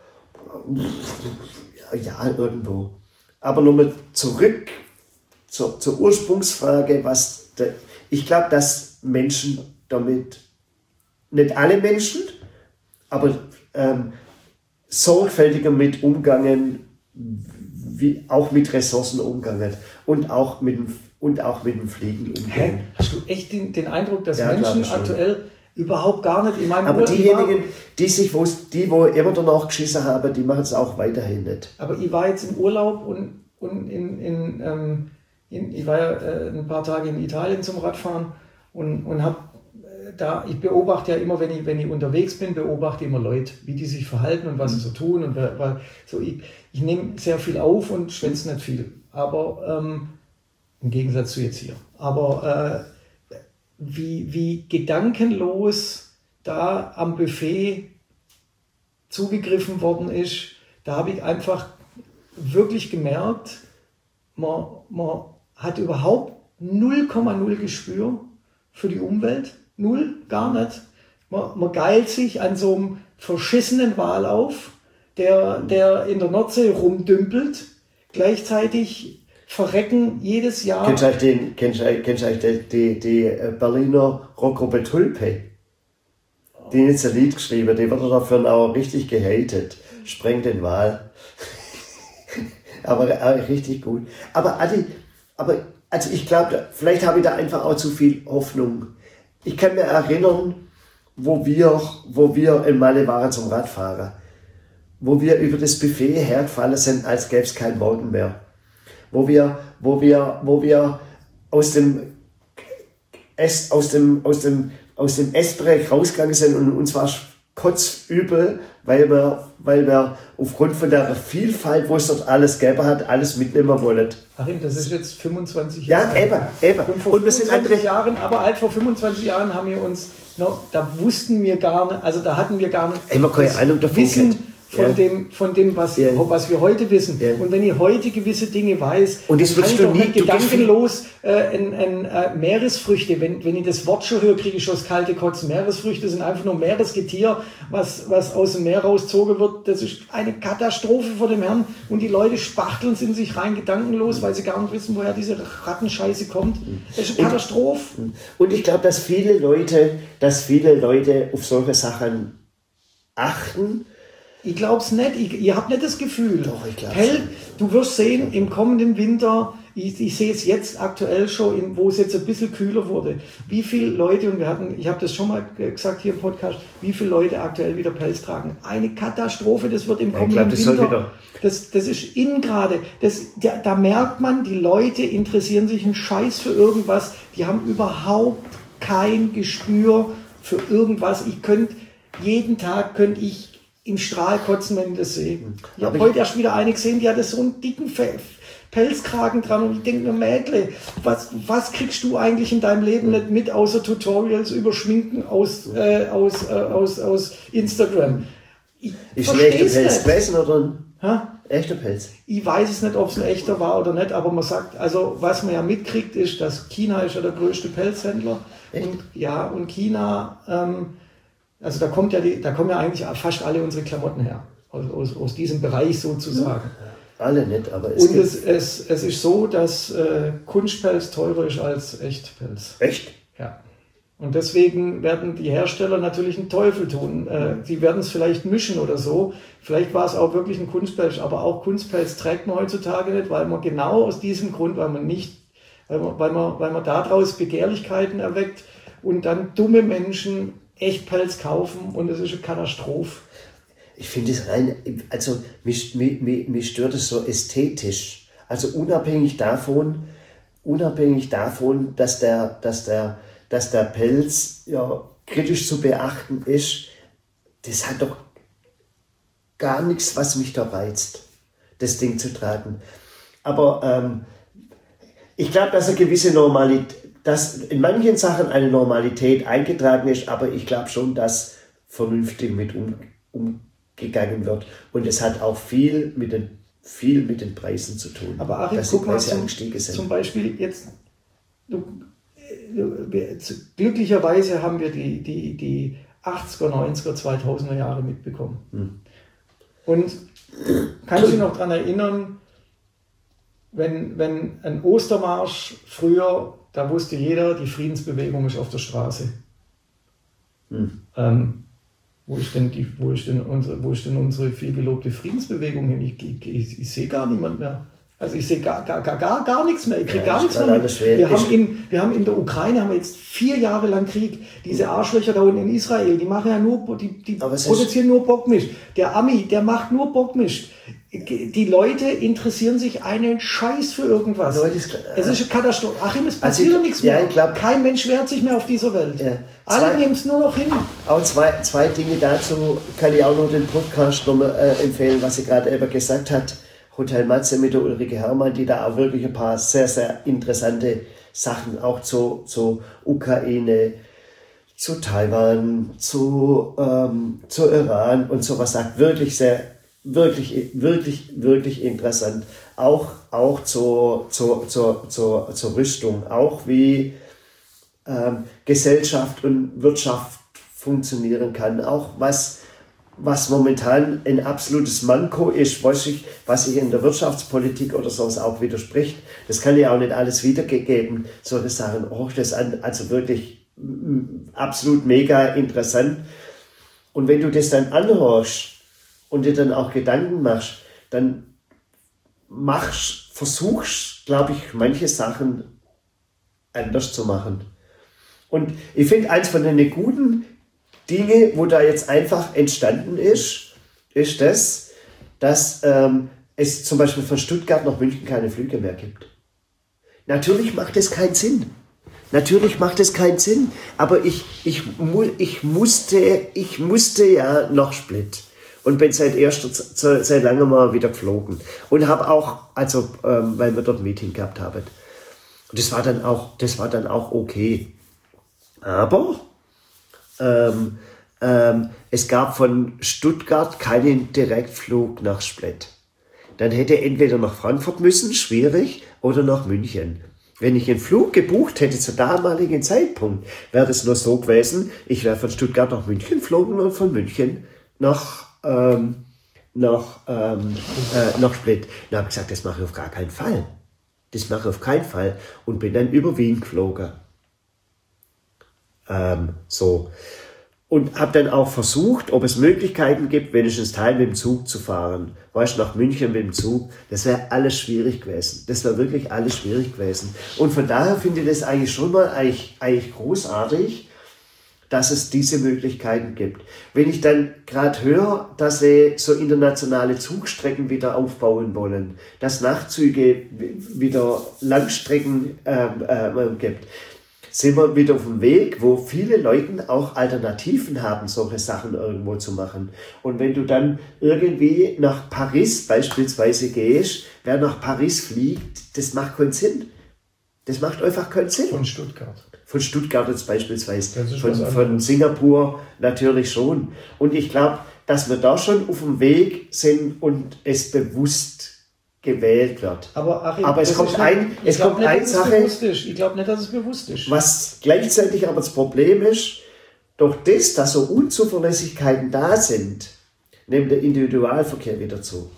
ja, irgendwo. Aber nochmal zurück zur, zur Ursprungsfrage, was der, ich glaube, dass Menschen damit, nicht alle Menschen, aber ähm, sorgfältiger mit umgangen wie auch mit Ressourcen umgegangen und auch mit dem, und auch mit dem Fliegen umgegangen. Hast du echt den, den Eindruck, dass ja, Menschen aktuell überhaupt gar nicht in meinem Aber Urlaub, diejenigen, die sich, die wo immer danach geschissen haben, die machen es auch weiterhin nicht. Aber ich war jetzt im Urlaub und, und in, in, ähm, in, ich war ja äh, ein paar Tage in Italien zum Radfahren und, und habe äh, da, ich beobachte ja immer, wenn ich, wenn ich unterwegs bin, beobachte immer Leute, wie die sich verhalten und was sie so tun. Und weil, so ich, ich nehme sehr viel auf und schwänze nicht viel. Aber ähm, im Gegensatz zu jetzt hier. Aber äh, Wie, wie gedankenlos da am Buffet zugegriffen worden ist, da habe ich einfach wirklich gemerkt, man, man hat überhaupt null Komma null Gespür für die Umwelt, null, gar nicht. Man, man geilt sich an so einem verschissenen Wal auf, der, der in der Nordsee rumdümpelt, gleichzeitig verrecken jedes Jahr. Kennst du eigentlich, kennst du, kennst du die, die, die Berliner Rockgruppe Tulpe? Die hat jetzt ein Lied geschrieben, die wird dafür auch richtig gehatet. Sprengt den Wal. aber, aber richtig gut. Aber, Adi, aber also ich glaube, vielleicht habe ich da einfach auch zu viel Hoffnung. Ich kann mir erinnern, wo wir, wo wir in Malle waren zum Radfahren, wo wir über das Buffet hergefallen sind, als gäbe es keinen Morgen mehr. Wo wir, wo wir, wo wir aus dem, Ess, aus dem, aus dem, aus dem Essbereich rausgegangen sind und uns war kotzübel, weil wir, weil wir aufgrund von der Vielfalt, wo es dort alles gegeben hat, alles mitnehmen wollen. Achim, das ist jetzt fünfundzwanzig Jahre. Ja, eben, eben. Und vor und wir sind andere Jahren, aber halt vor fünfundzwanzig Jahren haben wir uns noch, da wussten wir gar nicht, also da hatten wir gar nicht immer keine Ahnung davon Wissen, gehabt. Von, ja. dem, von dem, was, ja. was wir heute wissen. Ja. Und wenn ich heute gewisse Dinge weiß, und das kann ich doch nicht nie, gedankenlos äh, in, in, äh, Meeresfrüchte, wenn, wenn ich das Wort schon höre, kriege ich schon das kalte Kotzen. Meeresfrüchte sind einfach nur Meeresgetier, was, was aus dem Meer rausgezogen wird. Das ist eine Katastrophe vor dem Herrn. Und die Leute spachteln es in sich rein gedankenlos, weil sie gar nicht wissen, woher diese Rattenscheiße kommt. Das ist eine Katastrophe. Und, und ich glaube, dass viele Leute, dass viele Leute auf solche Sachen achten. Ich glaube es nicht. Ich, ihr habt nicht das Gefühl. Doch, ich glaube es. Du wirst sehen, im kommenden Winter, ich, ich sehe es jetzt aktuell schon, in, wo es jetzt ein bisschen kühler wurde, wie viele Leute, und wir hatten, ich habe das schon mal gesagt hier im Podcast, wie viele Leute aktuell wieder Pelz tragen. Eine Katastrophe, das wird im ja, kommenden glaub, das Winter. Soll wieder. Das, das ist in gerade. Das, da, da merkt man, die Leute interessieren sich einen Scheiß für irgendwas. Die haben überhaupt kein Gespür für irgendwas. Ich könnte, jeden Tag könnte ich im Strahl kotzen, wenn ich das sehe. Ich habe heute erst wieder eine gesehen, die hatte so einen dicken Pelzkragen dran und ich denke mir, Mädle, was, was kriegst du eigentlich in deinem Leben nicht mit, außer Tutorials über Schminken aus, äh, aus, äh, aus, aus Instagram? Ich ist ein echter Pelz gewesen oder ein ha? echter Pelz? Ich weiß es nicht, ob es ein echter war oder nicht, aber man sagt, also was man ja mitkriegt, ist, dass China ist ja der größte Pelzhändler. Echt? Und, ja, und China... Ähm, Also da kommt ja die, da kommen ja eigentlich fast alle unsere Klamotten her, aus, aus, aus diesem Bereich sozusagen. Alle nicht, aber es Und es, es, es ist so, dass äh, Kunstpelz teurer ist als Echtpelz. Echt? Ja. Und deswegen werden die Hersteller natürlich einen Teufel tun. Äh, die werden es vielleicht mischen oder so. Vielleicht war es auch wirklich ein Kunstpelz, aber auch Kunstpelz trägt man heutzutage nicht, weil man genau aus diesem Grund, weil man nicht, weil man, weil man, weil man daraus Begehrlichkeiten erweckt und dann dumme Menschen Echtpelz kaufen und es ist eine Katastrophe. Ich finde es rein, also mich, mich, mich, mich stört es so ästhetisch. Also unabhängig davon, unabhängig davon, dass der, dass der, dass der Pelz ja kritisch zu beachten ist, das hat doch gar nichts, was mich da reizt, das Ding zu tragen. Aber ähm, ich glaube, dass eine gewisse Normalität, dass in manchen Sachen eine Normalität eingetragen ist, aber ich glaube schon, dass vernünftig mit um, umgegangen wird. Und es hat auch viel mit den, viel mit den Preisen zu tun. Aber Achim, dass guck die mal Preise zum, angestiegen sind. zum Beispiel jetzt, du, wir, glücklicherweise haben wir die, die, die achtziger, neunziger, zweitausender Jahre mitbekommen. Hm. Und kannst du dich noch daran erinnern, wenn, wenn ein Ostermarsch früher, da wusste jeder, die Friedensbewegung ist auf der Straße. Hm. Ähm, Wo ist denn, die, wo ist denn, unsere, wo ist denn unsere vielgelobte Friedensbewegung hin? Ich, ich, ich, ich sehe gar niemand mehr. Also ich sehe gar, gar, gar, gar, gar nichts mehr. Ich kriege ja, gar nichts mehr mit. Wir haben, in, wir haben in der Ukraine haben wir jetzt vier Jahre lang Krieg. Diese Arschlöcher da unten in Israel, die machen ja nur, die, die produzieren nur Bockmisch. Der Ami, der macht nur Bockmisch. Die Leute interessieren sich einen Scheiß für irgendwas. Leute, es ist eine Katastrophe. Achim, es passiert also ich, nichts mehr. Ja, ich glaub, kein Mensch wehrt sich mehr auf dieser Welt. Ja, alle nehmen es nur noch hin. Auch zwei, zwei Dinge dazu kann ich auch noch den Podcast noch mal, äh, empfehlen, was sie gerade eben gesagt hat. Hotel Matze mit der Ulrike Herrmann, die da auch wirklich ein paar sehr, sehr interessante Sachen auch zu, zu Ukraine, zu Taiwan, zu, ähm, zu Iran und sowas sagt. Wirklich sehr, wirklich, wirklich, wirklich interessant. Auch, auch zur, zur, zur, zur, zur Rüstung, auch wie ähm, Gesellschaft und Wirtschaft funktionieren kann, auch was was momentan ein absolutes Manko ist, was sich was sich in der Wirtschaftspolitik oder sowas auch widerspricht. Das kann ja auch nicht alles wiedergegeben. Solche Sachen, oh, das ist also wirklich absolut mega interessant. Und wenn du das dann anhörst und dir dann auch Gedanken machst, dann machst, versuchst, glaube ich, manche Sachen anders zu machen. Und ich finde, eins von den guten Dinge, wo da jetzt einfach entstanden ist, ist das, dass ähm, es zum Beispiel von Stuttgart nach München keine Flüge mehr gibt. Natürlich macht es keinen Sinn. Natürlich macht es keinen Sinn. Aber ich, ich, ich, musste, ich musste ja nach Split und bin seit erster, seit langem mal wieder geflogen. Und habe auch, also ähm, weil wir dort ein Meeting gehabt haben. Und das war dann auch, das war dann auch okay. Aber Ähm, ähm, es gab von Stuttgart keinen Direktflug nach Split. Dann hätte entweder nach Frankfurt müssen, schwierig, oder nach München. Wenn ich einen Flug gebucht hätte zu damaligen Zeitpunkt, wäre das nur so gewesen, ich wäre von Stuttgart nach München geflogen und von München nach, ähm, nach, ähm, äh, nach Split. Dann habe ich gesagt, das mache ich auf gar keinen Fall. Das mache ich auf keinen Fall. Und bin dann über Wien geflogen. Ähm, so. Und habe dann auch versucht, ob es Möglichkeiten gibt, wenigstens Teil mit dem Zug zu fahren. Weißt du, nach München mit dem Zug. Das wäre alles schwierig gewesen. Das wäre wirklich alles schwierig gewesen. Und von daher finde ich das eigentlich schon mal eigentlich, eigentlich großartig, dass es diese Möglichkeiten gibt. Wenn ich dann gerade höre, dass sie so internationale Zugstrecken wieder aufbauen wollen, dass Nachtzüge wieder Langstrecken ähm, äh, gibt, sind wir wieder auf dem Weg, wo viele Leute auch Alternativen haben, solche Sachen irgendwo zu machen. Und wenn du dann irgendwie nach Paris beispielsweise gehst, wer nach Paris fliegt, das macht keinen Sinn. Das macht einfach keinen Sinn. Von Stuttgart. Von Stuttgart jetzt beispielsweise. Von, von Singapur natürlich schon. Und ich glaube, dass wir da schon auf dem Weg sind und es bewusst gewählt wird. Aber, Achim, aber es kommt ein, es kommt eine Sache, ich glaube nicht, dass es bewusst ist. Was gleichzeitig aber das Problem ist, durch das, dass so Unzuverlässigkeiten da sind, nimmt der Individualverkehr wieder zu.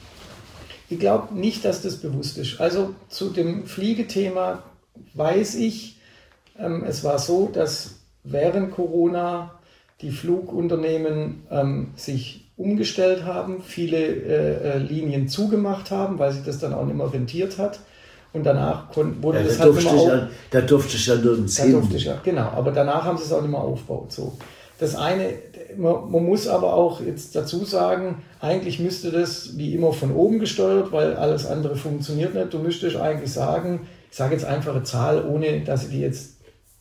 Ich glaube nicht, dass das bewusst ist. Also zu dem Fliegethema weiß ich, ähm, es war so, dass während Corona die Flugunternehmen ähm, sich umgestellt haben, viele äh, Linien zugemacht haben, weil sich das dann auch nicht mehr rentiert hat. Und danach kon- wurde ja, das da halt nicht mehr auf, ja, Da durfte ich ja nirgends hin. Ja, genau, aber danach haben sie es auch nicht mehr aufgebaut. So. Das eine, man, man muss aber auch jetzt dazu sagen, eigentlich müsste das wie immer von oben gesteuert, weil alles andere funktioniert nicht. Du müsstest eigentlich sagen, ich sage jetzt einfach eine Zahl, ohne dass ich die jetzt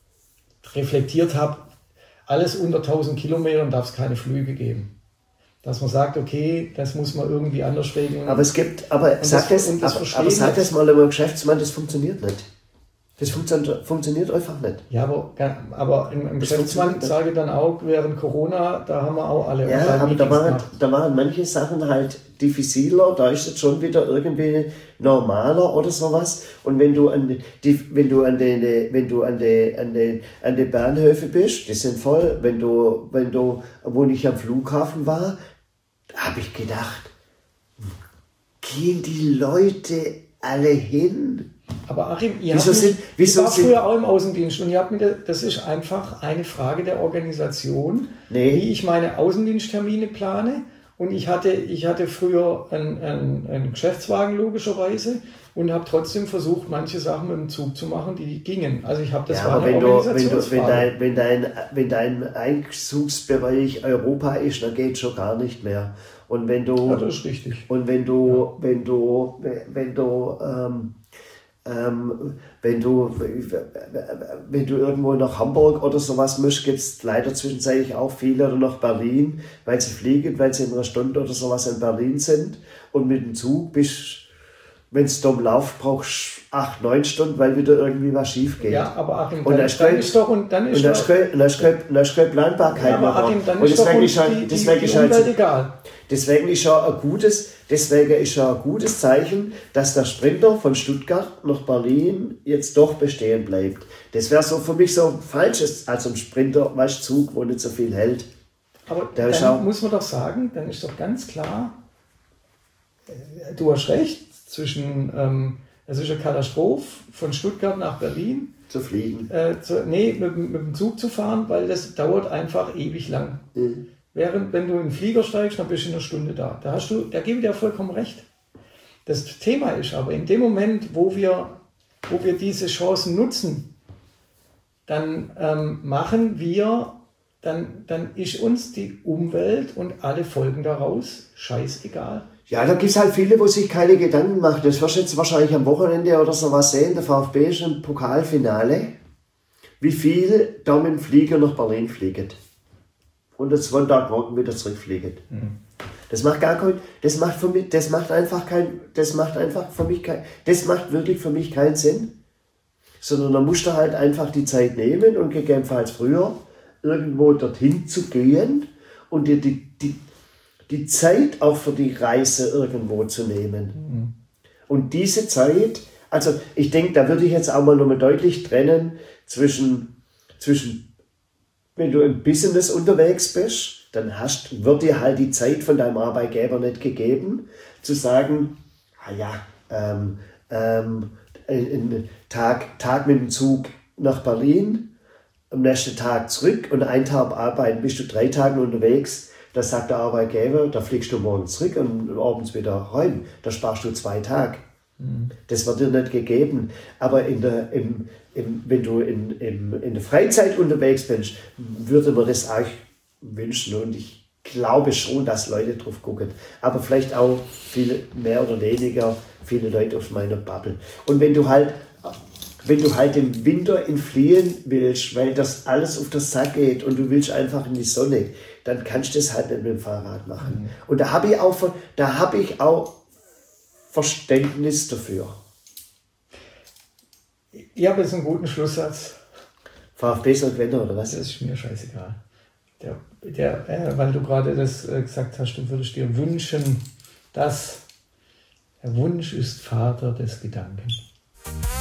reflektiert habe, alles unter tausend Kilometern darf es keine Flüge geben. Dass man sagt, okay, das muss man irgendwie anders regeln. Aber es gibt, aber sag das, das, aber, aber sag das mal einem Geschäftsmann, das funktioniert nicht. Das funktioniert, funktioniert einfach nicht. Ja, aber, aber im, im Geschäftsmann sage ich dann auch, während Corona, da haben wir auch alle. Ja, aber da waren, da waren manche Sachen halt diffiziler, da ist es schon wieder irgendwie normaler oder sowas. Und wenn du an die, wenn du an den, wenn du an die, an den, an den Bahnhöfen bist, die sind voll. Wenn du, wenn du, wo ich am Flughafen war, habe ich gedacht, gehen die Leute alle hin? Aber Achim, ihr wieso habt sind, mich, wieso ich war sind, früher auch im Außendienst und ihr habt mir, das ist einfach eine Frage der Organisation, nee. wie ich meine Außendiensttermine plane. Und ich hatte, ich hatte früher einen, einen, einen Geschäftswagen logischerweise und habe trotzdem versucht, manche Sachen mit dem Zug zu machen, die gingen. Also ich habe das ja, war aber eine wenn, du, wenn, du, Organisationsfrage. wenn, dein, wenn, dein, wenn dein Einzugsbereich Europa ist, dann geht schon gar nicht mehr. Und wenn du, ja, das ist richtig. Und wenn du, ja. wenn du, wenn du, ähm, ähm, wenn du, wenn du irgendwo nach Hamburg oder sowas musst, gibt es leider zwischenzeitlich auch viele oder nach Berlin, weil sie fliegen, weil sie in einer Stunde oder sowas in Berlin sind. Und mit dem Zug bist, wenn es da Lauf brauchst, acht, neun Stunden, weil wieder irgendwie was schief geht. Ja, aber Achim, und dann, dann ist doch, und dann ist doch, und dann ist keine Planbarkeit ja, mehr. Aber Achim, dann und ist doch deswegen uns ist halt, die, deswegen die, ist die halt, Umwelt egal. Deswegen ist ja ein gutes, deswegen ist ja ein gutes Zeichen, dass der Sprinter von Stuttgart nach Berlin jetzt doch bestehen bleibt. Das wäre so für mich so ein falsches, also ein Sprinter, weißt Zug, wo nicht so viel hält. Aber Der dann auch, muss man doch sagen, dann ist doch ganz klar, du hast recht, zwischen, ähm, es ist eine Katastrophe, von Stuttgart nach Berlin zu fliegen. Äh, zu, nee, mit, mit dem Zug zu fahren, weil das dauert einfach ewig lang. Mhm. Während, wenn du in den Flieger steigst, dann bist du in einer Stunde da. Da hast du, da gebe ich dir vollkommen recht. Das Thema ist aber, in dem Moment, wo wir, wo wir diese Chancen nutzen, dann ähm, machen wir, dann, dann ist uns die Umwelt und alle Folgen daraus scheißegal. Ja, da gibt es halt viele, wo sich keine Gedanken machen. Das wirst du jetzt wahrscheinlich am Wochenende oder sowas sehen. Der VfB ist im Pokalfinale. Wie viel da mit dem Flieger nach Berlin fliegen. Und am Sonntagmorgen wieder zurückfliegen. Mhm. Das macht gar kein, das macht für mich, das macht einfach kein, das macht einfach für mich kein, das macht wirklich für mich keinen Sinn. Sondern da musst du halt einfach die Zeit nehmen und gegebenenfalls früher irgendwo dorthin zu gehen und dir die, die, die Zeit auch für die Reise irgendwo zu nehmen. Mhm. Und diese Zeit, also ich denke, da würde ich jetzt auch mal nochmal deutlich trennen zwischen, zwischen wenn du im Business unterwegs bist, dann hast, wird dir halt die Zeit von deinem Arbeitgeber nicht gegeben, zu sagen, ah ja, ähm, ähm, einen Tag, Tag mit dem Zug nach Berlin, am nächsten Tag zurück und einen Tag arbeiten, bist du drei Tage unterwegs, da sagt der Arbeitgeber, da fliegst du morgen zurück und abends wieder heim, da sparst du zwei Tage. Mhm. Das wird dir nicht gegeben, aber in der, im, im, wenn du in, im, in der Freizeit unterwegs bist, würde man das auch wünschen und ich glaube schon, dass Leute drauf gucken, aber vielleicht auch viele, mehr oder weniger viele Leute auf meiner Bubble. Und wenn du halt wenn du halt im Winter entfliehen willst, weil das alles auf den Sack geht und du willst einfach in die Sonne, dann kannst du das halt nicht mit dem Fahrrad machen. Mhm. Und da habe ich auch, da habe ich auch Verständnis dafür. Ich habe jetzt einen guten Schlusssatz. VfB soll gewinnen, oder was? Das ist mir scheißegal. Der, der, äh, weil du gerade das äh, gesagt hast, du würdest dir wünschen, dass der Wunsch ist Vater des Gedanken.